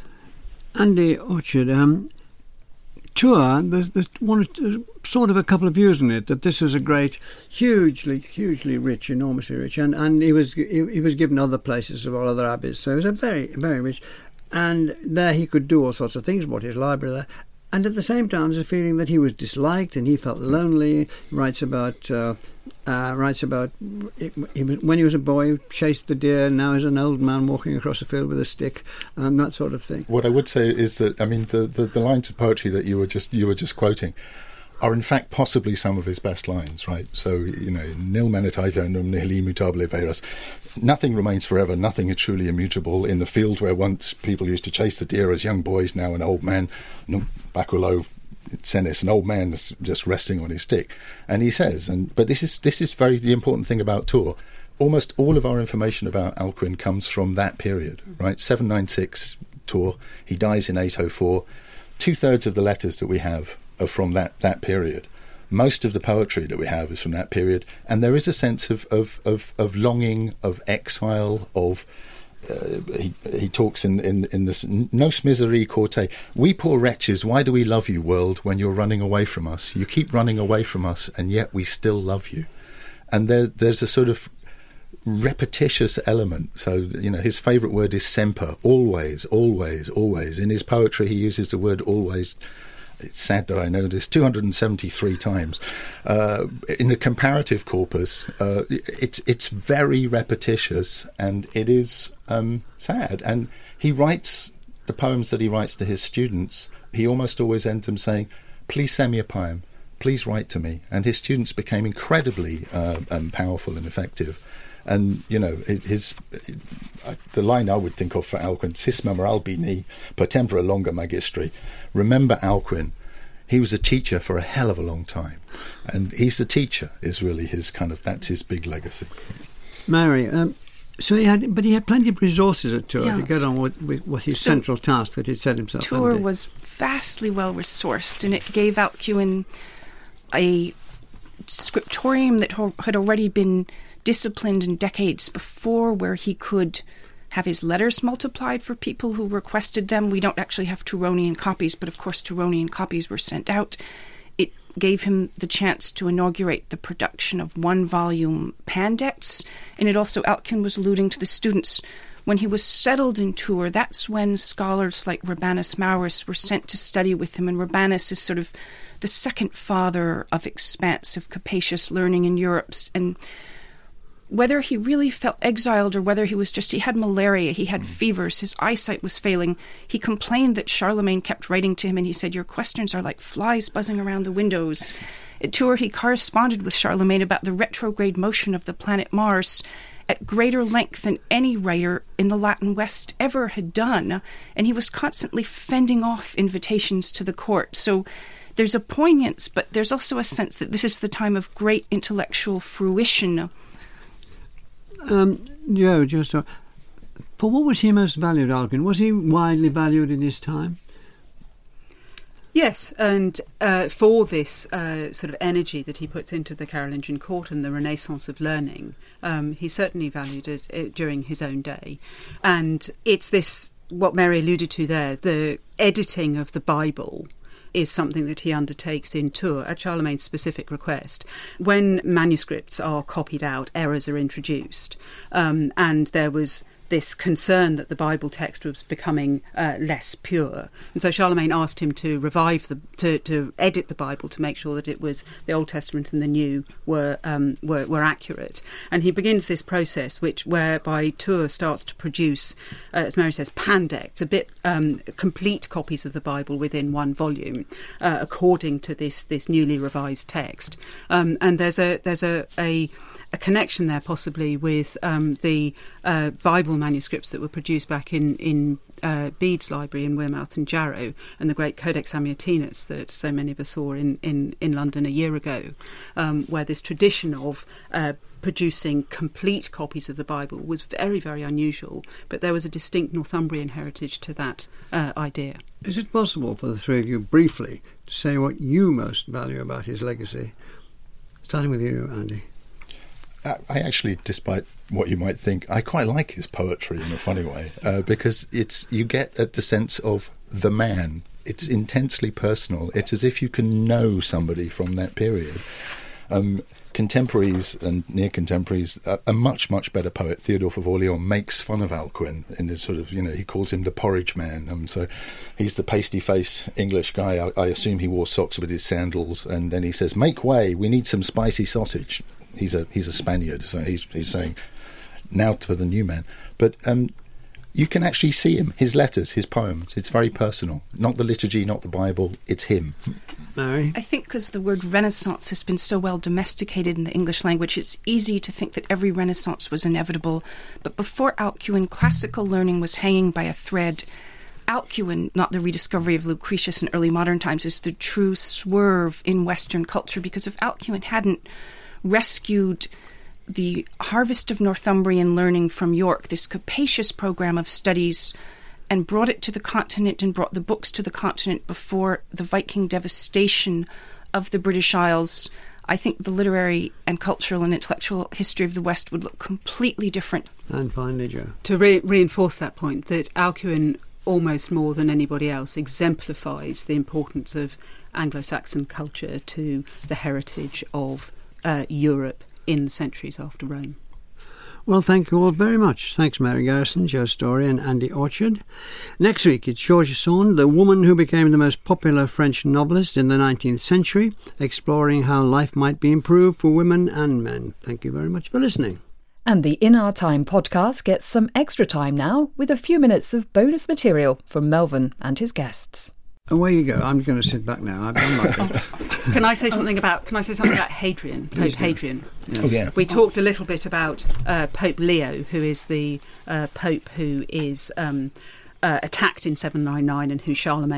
Andy Orchard, um, Tours, there's, there's one, sort of a couple of views on it, that this was a great, hugely, hugely rich, enormously rich, and, and he was he, he was given other places of all other abbeys, so he was a very, very rich, and there he could do all sorts of things, brought his library there. And at the same time, there's a feeling that he was disliked and he felt lonely. He writes about, uh, uh, writes about he, he was, when he was a boy, he chased the deer. Now he's an old man walking across a field with a stick, and that sort of thing. What I would say is that, I mean, the, the, the lines of poetry that you were just you were just quoting are in fact possibly some of his best lines, right? So, you know, nil manet aeternum, nihil immutabile veras. Nothing remains forever, nothing is truly immutable. In the field where once people used to chase the deer as young boys, now an old man, baculo senis, an old man is just resting on his stick. And he says, and but this is this is very the important thing about Tours. Almost all of our information about Alcuin comes from that period, right? seven ninety-six, Tours. He dies in eight oh four. Two-thirds of the letters that we have are from that, that period. Most of the poetry that we have is from that period, and there is a sense of of, of, of longing, of exile, of uh, he he talks in, in, in this nos miserii corte. We poor wretches, why do we love you, world, when you're running away from us? You keep running away from us, and yet we still love you. And there there's a sort of repetitious element. So, you know, his favourite word is semper, always, always, always. In his poetry, he uses the word always. It's sad that I know this, two hundred seventy-three times. Uh, in the comparative corpus, uh, it's it's very repetitious, and it is um, sad. And he writes the poems that he writes to his students. He almost always ends them saying, "Please send me a poem. Please write to me." And his students became incredibly uh, um, powerful and effective. And, you know, his uh, the line I would think of for Alcuin, sis memor albini per tempora longa magistri. Remember Alcuin. He was a teacher for a hell of a long time. And he's the teacher is really his kind of, that's his big legacy. Mary, um, So he had, but he had plenty of resources at Tours yes. to get on with, with, with his so central task that he'd set himself. Tours was vastly well resourced, and it gave Alcuin a scriptorium that ho- had already been disciplined in decades before, where he could have his letters multiplied for people who requested them. We don't actually have Turonian copies, but of course Turonian copies were sent out. It gave him the chance to inaugurate the production of one-volume Pandects, and it also, Alcuin was alluding to the students, when he was settled in Tours, that's when scholars like Rabanus Maurus were sent to study with him, and Rabanus is sort of the second father of expansive, capacious learning in Europe. And whether he really felt exiled or whether he was just, he had malaria, he had fevers, his eyesight was failing, he complained that Charlemagne kept writing to him, and he said, your questions are like flies buzzing around the windows. At Tours, he corresponded with Charlemagne about the retrograde motion of the planet Mars at greater length than any writer in the Latin West ever had done, and he was constantly fending off invitations to the court. So there's a poignance, but there's also a sense that this is the time of great intellectual fruition. Um, Joe, just uh, for what was he most valued, Alcuin? Was he widely valued in his time? Yes, and uh, for this uh, sort of energy that he puts into the Carolingian court and the renaissance of learning, um, he certainly valued it, it during his own day. And it's this, what Mary alluded to there, the editing of the Bible is something that he undertakes in Tours at Charlemagne's specific request. When manuscripts are copied out, errors are introduced, um, and there was this concern that the Bible text was becoming uh, less pure. And so Charlemagne asked him to revive the, to, to edit the Bible to make sure that it was, the Old Testament and the New were, um, were, were accurate. And he begins this process which, whereby Tours starts to produce, uh, as Mary says, pandects, a bit um, complete copies of the Bible within one volume, uh, according to this, this newly revised text. Um, and there's a, there's a, a a connection there possibly with um, the uh, Bible manuscripts that were produced back in, in uh, Bede's library in Wearmouth and Jarrow, and the great Codex Amiatinus that so many of us saw in, in, in London a year ago, um, where this tradition of uh, producing complete copies of the Bible was very, very unusual, but there was a distinct Northumbrian heritage to that uh, idea. Is it possible for the three of you briefly to say what you most value about his legacy? Starting with you, Andy. I actually, despite what you might think, I quite like his poetry in a funny way, uh, because it's you get at the sense of the man. It's intensely personal. It's as if you can know somebody from that period. Um, contemporaries and near contemporaries, a, a much, much better poet, Theodore of Orleans, makes fun of Alcuin in this sort of, you know, he calls him the porridge man. Um, so he's the pasty-faced English guy. I, I assume he wore socks with his sandals, and then he says, "Make way, we need some spicy sausage." He's a he's a Spaniard, so he's he's saying now for the new man. But um, you can actually see him, his letters, his poems. It's very personal. Not the liturgy, not the Bible. It's him. Mary? I think because the word Renaissance has been so well domesticated in the English language, it's easy to think that every Renaissance was inevitable. But before Alcuin, classical learning was hanging by a thread. Alcuin, not the rediscovery of Lucretius in early modern times, is the true swerve in Western culture, because if Alcuin hadn't rescued the harvest of Northumbrian learning from York, this capacious program of studies, and brought it to the continent and brought the books to the continent before the Viking devastation of the British Isles, I think the literary and cultural and intellectual history of the West would look completely different. And finally, Joe. To re- reinforce that point, that Alcuin, almost more than anybody else, exemplifies the importance of Anglo-Saxon culture to the heritage of Uh, Europe in the centuries after Rome. Well, thank you all very much. Thanks, Mary Garrison, Joe Story and Andy Orchard. Next week, it's Georges Sand, the woman who became the most popular French novelist in the nineteenth century, exploring how life might be improved for women and men. Thank you very much for listening. And the In Our Time podcast gets some extra time now with a few minutes of bonus material from Melvyn and his guests. Away you go. I'm going to sit back now. I've done my bit. Can I say something about? Can I say something about Hadrian, Pope Hadrian? Yes. Oh, yeah. We talked a little bit about uh, Pope Leo, who is the uh, Pope who is um, uh, attacked in seven ninety-nine and who Charlemagne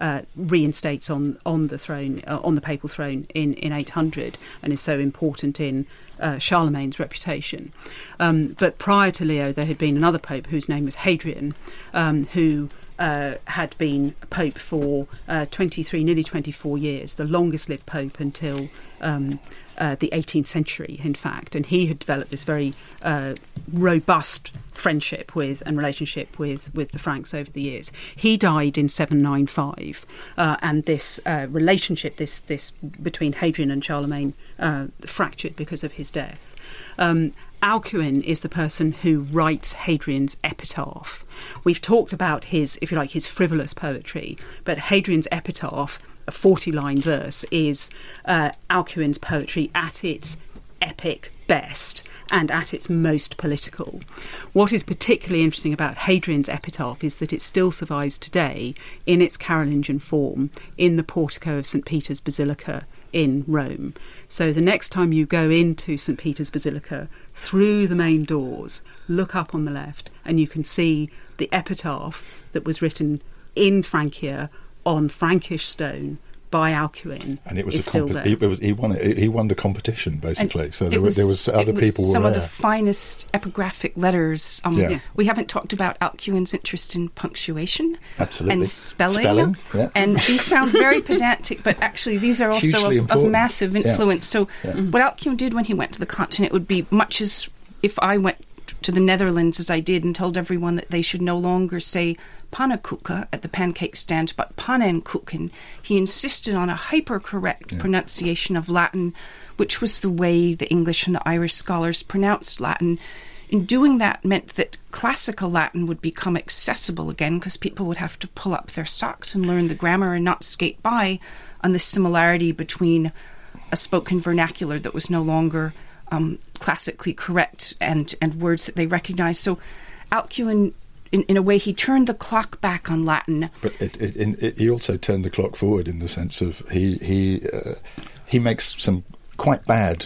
uh, reinstates on on the throne, uh, on the papal throne in, in eight hundred, and is so important in uh, Charlemagne's reputation. Um, but prior to Leo, there had been another pope whose name was Hadrian, um, who uh, had been pope for uh, twenty-three, nearly twenty-four years, the longest-lived pope until Um, Uh, the eighteenth century, in fact, and he had developed this very uh, robust friendship with and relationship with, with the Franks over the years. He died in seven ninety-five, uh, and this uh, relationship, this this between Hadrian and Charlemagne, uh, fractured because of his death. Um, Alcuin is the person who writes Hadrian's epitaph. We've talked about his, if you like, his frivolous poetry, but Hadrian's epitaph, a forty-line verse, is uh, Alcuin's poetry at its epic best and at its most political. What is particularly interesting about Hadrian's epitaph is that it still survives today in its Carolingian form in the portico of Saint Peter's Basilica in Rome. So the next time you go into Saint Peter's Basilica, through the main doors, look up on the left and you can see the epitaph that was written in Francia on Frankish stone by Alcuin, and it was is a still comp- there. he, it was, he won it. He won the competition basically. And so there was, there was other was people. Some were of there. the finest epigraphic letters. Um, Yeah. We haven't talked about Alcuin's interest in punctuation, Absolutely. and spelling. Spelling, yeah. And these sound very pedantic, but actually these are also Hugely of, of important. massive Yeah. influence. So Yeah. what Alcuin did when he went to the continent would be much as if I went to the Netherlands as I did and told everyone that they should no longer say pannenkoeken at the pancake stand, but pannenkoeken. He insisted on a hyper-correct Yeah. pronunciation of Latin, which was the way the English and the Irish scholars pronounced Latin. In doing that meant that classical Latin would become accessible again because people would have to pull up their socks and learn the grammar and not skate by on the similarity between a spoken vernacular that was no longer um, classically correct and, and words that they recognized. So Alcuin, in, in a way, he turned the clock back on Latin. But it, it, in, it, he also turned the clock forward in the sense of he he uh, he makes some quite bad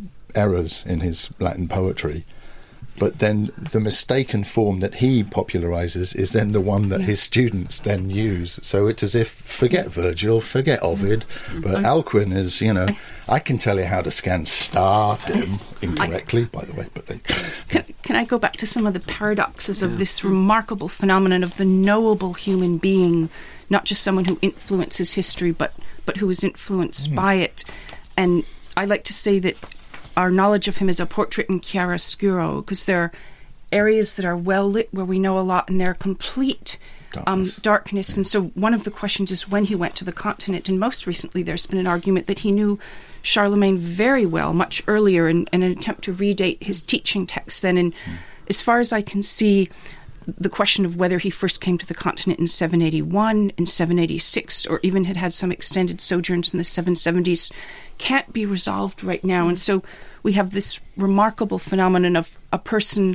errors in his Latin poetry, but then the mistaken form that he popularizes is then the one that Yeah. his students then use. So it's as if forget Virgil, forget Ovid, but I- Alcuin is, you know, I can tell you how to scan startem incorrectly, by the way. But they, Can, can I go back to some of the paradoxes of this remarkable phenomenon of the knowable human being, not just someone who influences history, but, but who is influenced Mm. by it? And I like to say that our knowledge of him is a portrait in chiaroscuro, because there are areas that are well lit where we know a lot, and they're complete um, darkness. And so one of the questions is when he went to the continent. And most recently, there's been an argument that he knew Charlemagne very well, much earlier, in, in an attempt to redate his teaching texts then. And mm. as far as I can see, the question of whether he first came to the continent in seven eighty-one, in seven eighty-six, or even had had some extended sojourns in the seven seventies can't be resolved right now. Mm. And so we have this remarkable phenomenon of a person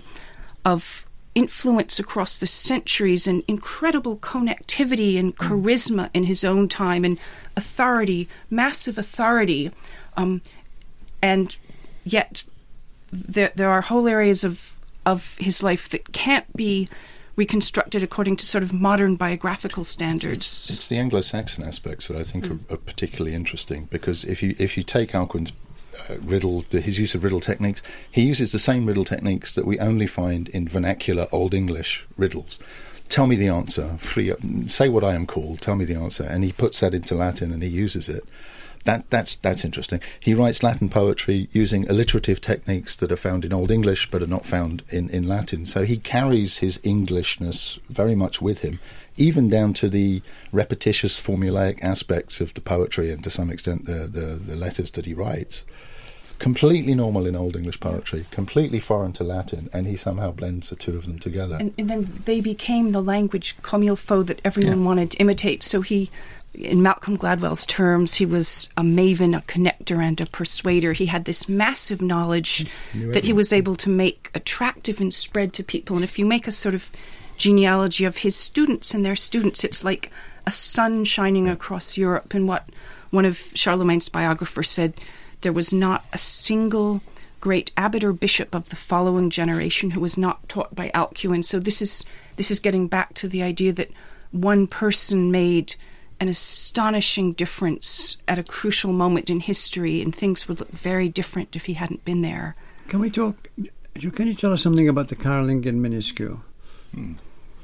of influence across the centuries and incredible connectivity and charisma mm. in his own time and authority, massive authority. Um, and yet there, there are whole areas of of his life that can't be reconstructed according to sort of modern biographical standards. It's, it's the Anglo-Saxon aspects that I think mm. are, are particularly interesting, because if you if you take Alcuin's uh, riddle, the, his use of riddle techniques, he uses the same riddle techniques that we only find in vernacular Old English riddles. Tell me the answer, free up, say what I am called, tell me the answer, and he puts that into Latin and he uses it. That that's that's interesting. He writes Latin poetry using alliterative techniques that are found in Old English but are not found in, in Latin. So he carries his Englishness very much with him, even down to the repetitious formulaic aspects of the poetry and to some extent the, the, the letters that he writes. Completely normal in Old English poetry, completely foreign to Latin, and he somehow blends the two of them together. And, and then they became the language comme il faut that everyone yeah. wanted to imitate. So he... in Malcolm Gladwell's terms, he was a maven, a connector, and a persuader. He had this massive knowledge that he was able to make attractive and spread to people. And if you make a sort of genealogy of his students and their students, it's like a sun shining across Europe. And what one of Charlemagne's biographers said, there was not a single great abbot or bishop of the following generation who was not taught by Alcuin. So this is this is getting back to the idea that one person made an astonishing difference at a crucial moment in history, and things would look very different if he hadn't been there. Can we talk, can you tell us something about the Carolingian minuscule? Hmm.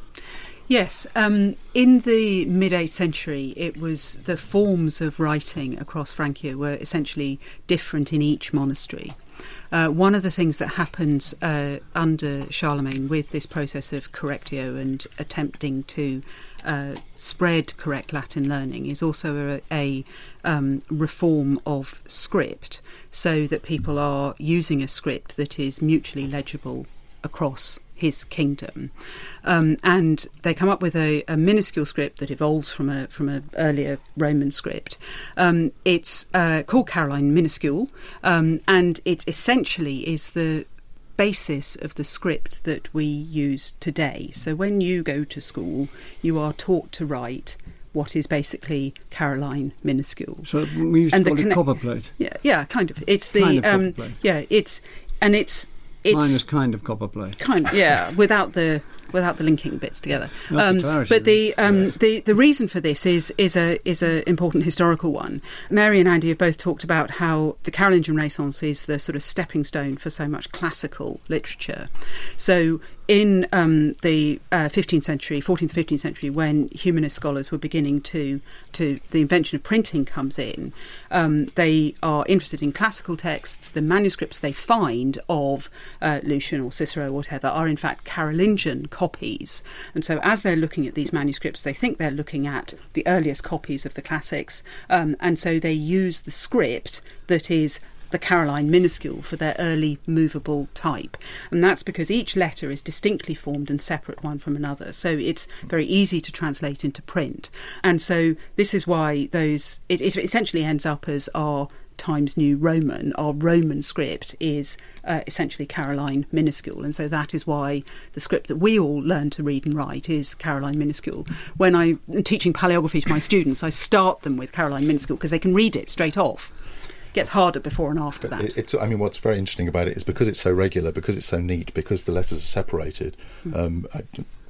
Yes, um, in the mid-eighth century, it was the forms of writing across Francia were essentially different in each monastery. Uh, one of the things that happens uh, under Charlemagne with this process of correctio and attempting to uh, spread correct Latin learning is also a, a um, reform of script, so that people are using a script that is mutually legible across his kingdom, um, and they come up with a, a minuscule script that evolves from a from an earlier Roman script. Um, it's uh, called Caroline Minuscule, um, and it essentially is the basis of the script that we use today. So when you go to school, you are taught to write what is basically Caroline Minuscule. So we used and to call conne- it copperplate. Yeah, yeah, kind of. It's the kind of um, copperplate. yeah, it's and it's. It's Mine is kind of copperplate. Kind of, yeah, without the without the linking bits together. Not Um, the clarity, but the, really. um, the the reason for this is is a is a important historical one. Mary and Andy have both talked about how the Carolingian Renaissance is the sort of stepping stone for so much classical literature. So in um, the uh, fifteenth century, fourteenth, fifteenth century, when humanist scholars were beginning to to the invention of printing comes in, um, they are interested in classical texts. The manuscripts they find of uh, Lucian or Cicero or whatever are in fact Carolingian copies. And so as they're looking at these manuscripts, they think they're looking at the earliest copies of the classics, um, and so they use the script that is the Caroline Minuscule for their early movable type. And that's because each letter is distinctly formed and separate one from another. So it's very easy to translate into print. And so this is why those, it, it essentially ends up as our Times New Roman. Our Roman script is uh, essentially Caroline Minuscule. And so that is why the script that we all learn to read and write is Caroline Minuscule. When I'm teaching paleography to my students, I start them with Caroline Minuscule because they can read it straight off. Gets harder before and after that. It, it's, I mean, what's very interesting about it is because it's so regular, because it's so neat, because the letters are separated. Mm. Um, I,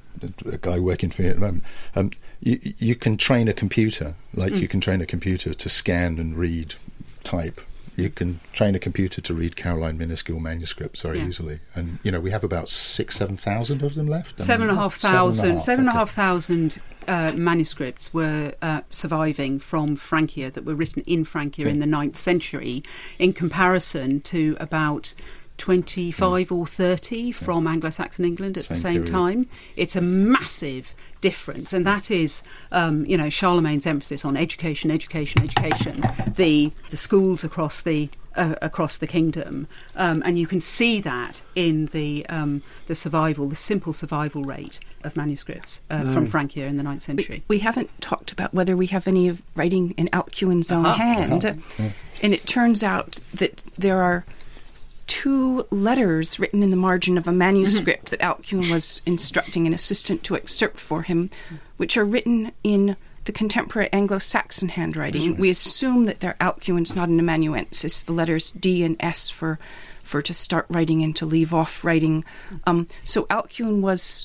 a guy working for me at the moment, um, you, you can train a computer, like mm. you can train a computer to scan and read, type. You can train a computer to read Caroline Minuscule manuscripts very yeah. easily. And, you know, we have about six, seven thousand of them left. Seven and a half thousand. Seven and a okay. half thousand uh, manuscripts were uh, surviving from Francia that were written in Francia yeah. in the ninth century, in comparison to about twenty-five mm. or thirty yeah. from Anglo-Saxon England at same the same period. time. It's a massive difference, and that is, um, you know, Charlemagne's emphasis on education, education, education. The the schools across the uh, across the kingdom, um, and you can see that in the um, the survival, the simple survival rate of manuscripts uh, mm. from Francia in the ninth century. We, we haven't talked about whether we have any of writing in Alcuin's own uh-huh. hand, Uh-huh. Yeah. and it turns out that there are two letters written in the margin of a manuscript mm-hmm. that Alcuin was instructing an assistant to excerpt for him, which are written in the contemporary Anglo-Saxon handwriting. Mm-hmm. We assume that they're Alcuin's, not an amanuensis, the letters D and S for for to start writing and to leave off writing. Um, so Alcuin was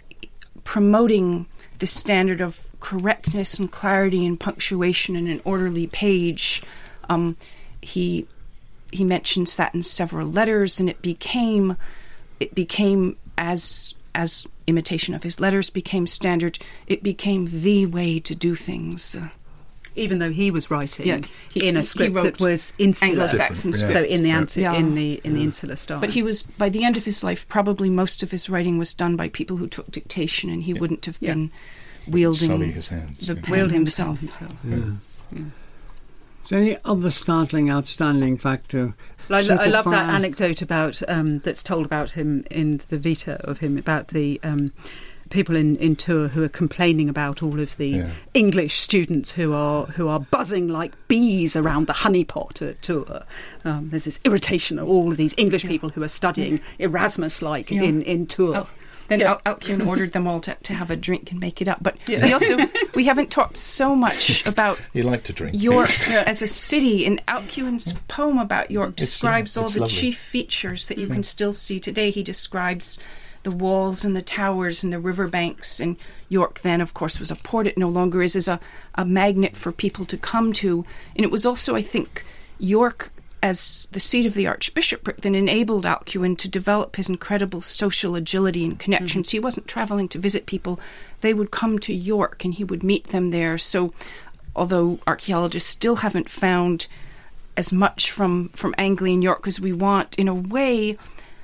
promoting the standard of correctness and clarity and punctuation in an orderly page. Um, he He mentions that in several letters, and it became, it became as as imitation of his letters became standard. It became the way to do things. Even though he was writing yeah, he, in a script that was insular, Anglo-Saxon so script. in the answer, yeah. in the in the insular style. But he was, by the end of his life, probably most of his writing was done by people who took dictation, and he yeah. wouldn't have yeah. been wielding Sully his hands, the yeah. pen Wielding himself. himself. Yeah. Yeah. Is there any other startling, outstanding factor? I, lo- I love that fires? anecdote about um, that's told about him in the Vita of him about the um, people in, in Tours who are complaining about all of the yeah. English students who are who are buzzing like bees around the honeypot at Tours. Um, there's this irritation of all of these English people who are studying Erasmus like Yeah. in in Tours. Oh. Then Yeah. Al- Alcuin ordered them all to, to have a drink and make it up. But Yeah. we also we haven't talked so much about You like to drink. York as a city. And Alcuin's poem about York It's, describes uh, all it's the lovely. chief features that you can still see today. He describes the walls and the towers and the riverbanks. And York then, of course, was a port. It no longer is, as a, a magnet for people to come to. And it was also, I think, York as the seat of the archbishopric that enabled Alcuin to develop his incredible social agility and connections. Mm-hmm. He wasn't travelling to visit people. They would come to York and he would meet them there. So although archaeologists still haven't found as much from, from Anglia and York as we want, in a way,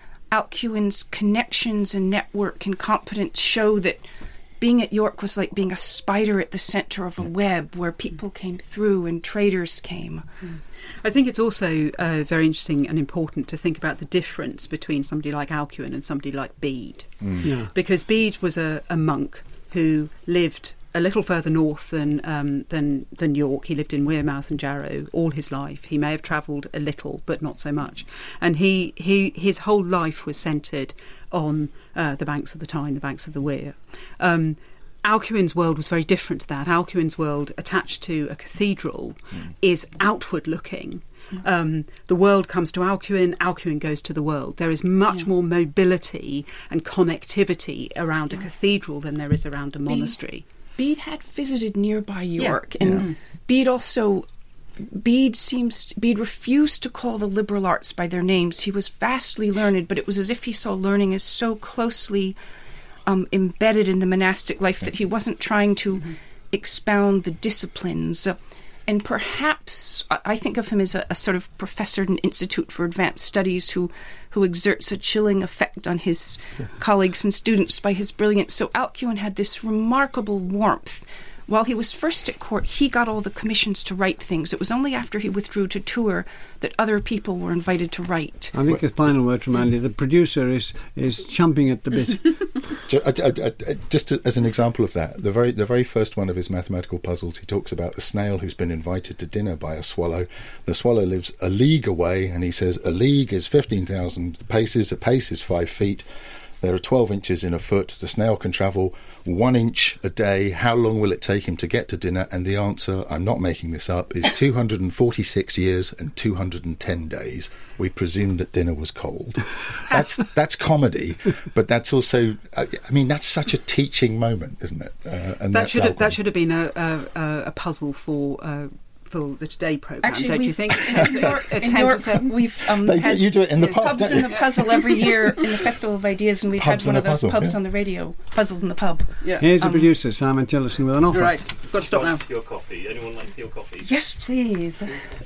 Alcuin's connections and network and competence show that being at York was like being a spider at the centre of a web where people came through and traders came. Mm. I think it's also uh, very interesting and important to think about the difference between somebody like Alcuin and somebody like Bede. Mm. Yeah. Because Bede was a, a monk who lived a little further north than um, than than York. He lived in Wearmouth and Jarrow all his life. He may have travelled a little, but not so much. And he, he his whole life was centred on uh, the banks of the Tyne, the banks of the Wear. Um, Alcuin's world was very different to that. Alcuin's world, attached to a cathedral, mm. is outward looking. Um, the world comes to Alcuin, Alcuin goes to the world. There is much yeah. more mobility and connectivity around yeah. a cathedral than there is around a monastery. Bede had visited nearby York, yeah. and yeah. Bede also... Bede seems Bede refused to call the liberal arts by their names. He was vastly learned, but it was as if he saw learning as so closely um, embedded in the monastic life that he wasn't trying to mm-hmm. expound the disciplines. Uh, and perhaps I think of him as a, a sort of professor at an Institute for Advanced Studies who who exerts a chilling effect on his yeah. colleagues and students by his brilliance. So Alcuin had this remarkable warmth. While he was first at court, he got all the commissions to write things. It was only after he withdrew to tour that other people were invited to write. I think a final word from Andy. The producer is is chomping at the bit. just, I, I, I, just as an example of that, the very the very first one of his mathematical puzzles, he talks about a snail who's been invited to dinner by a swallow. The swallow lives a league away, and he says a league is fifteen thousand paces. A pace is five feet. There are twelve inches in a foot. The snail can travel one inch a day. How long will it take him to get to dinner? And the answer, I'm not making this up, is two hundred forty-six years and two hundred ten days. We presume that dinner was cold. That's that's comedy, but that's also, I mean, that's such a teaching moment, isn't it? Uh, and that should have, that should have been a, a, a puzzle for... Uh, for the Today programme, Actually, don't you think? In York, in York we've um, they had do, you do it in the pub, pubs in the puzzle every year in the Festival of Ideas, and we've pubs had one of those puzzle, pubs yeah. on the radio, puzzles in the pub. Yeah. Here's um, the producer, Simon Tillotson, with an offer. Right, got to stop now. Tea or coffee? Anyone like tea or coffee? Yes, please.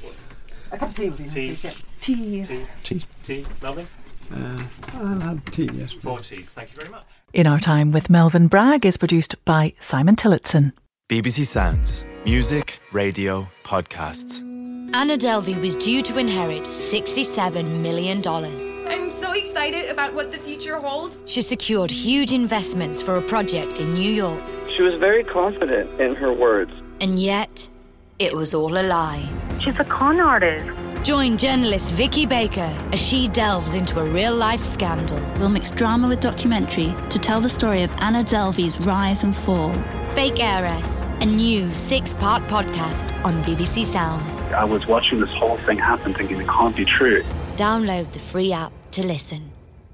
A cup of tea, will be tea. nice. Yeah. Tea. Tea. Tea. Tea. Melvin? Uh, I'll have tea, yes. Four teas. Thank you very much. In Our Time with Melvin Bragg is produced by Simon Tillotson. B B C Sounds. Music, radio, podcasts. Anna Delvey was due to inherit sixty-seven million dollars. I'm so excited about what the future holds. She secured huge investments for a project in New York. She was very confident in her words. And yet, it was all a lie. She's a con artist. Join journalist Vicky Baker as she delves into a real-life scandal. We'll mix drama with documentary to tell the story of Anna Delvey's rise and fall. Fake Heiress, a new six-part podcast on B B C Sounds. I was watching this whole thing happen thinking it can't be true. Download the free app to listen.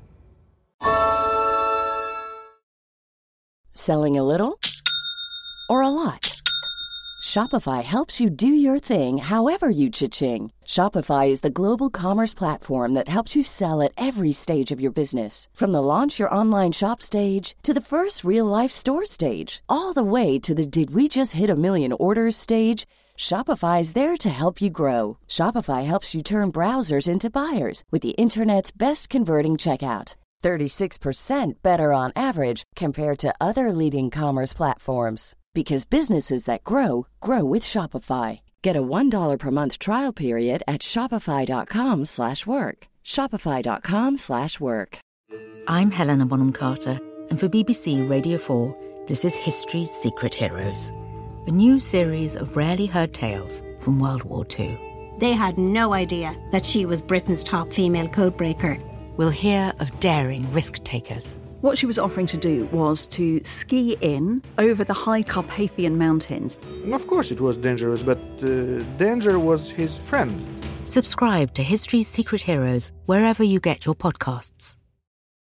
Selling a little or a lot? Shopify helps you do your thing however you cha-ching. Shopify is the global commerce platform that helps you sell at every stage of your business. From the launch your online shop stage to the first real-life store stage, all the way to the did we just hit a million orders stage. Shopify is there to help you grow. Shopify helps you turn browsers into buyers with the internet's best converting checkout. thirty-six percent better on average compared to other leading commerce platforms. Because businesses that grow, grow with Shopify. Get a one dollar per month trial period at shopify.com slash work. Shopify.com slash work. I'm Helena Bonham Carter, and for B B C Radio four, this is History's Secret Heroes, a new series of rarely heard tales from World War Two. They had no idea that she was Britain's top female codebreaker. We'll hear of daring risk-takers. What she was offering to do was to ski in over the high Carpathian mountains. Of course it was dangerous, but uh, danger was his friend. Subscribe to History's Secret Heroes wherever you get your podcasts.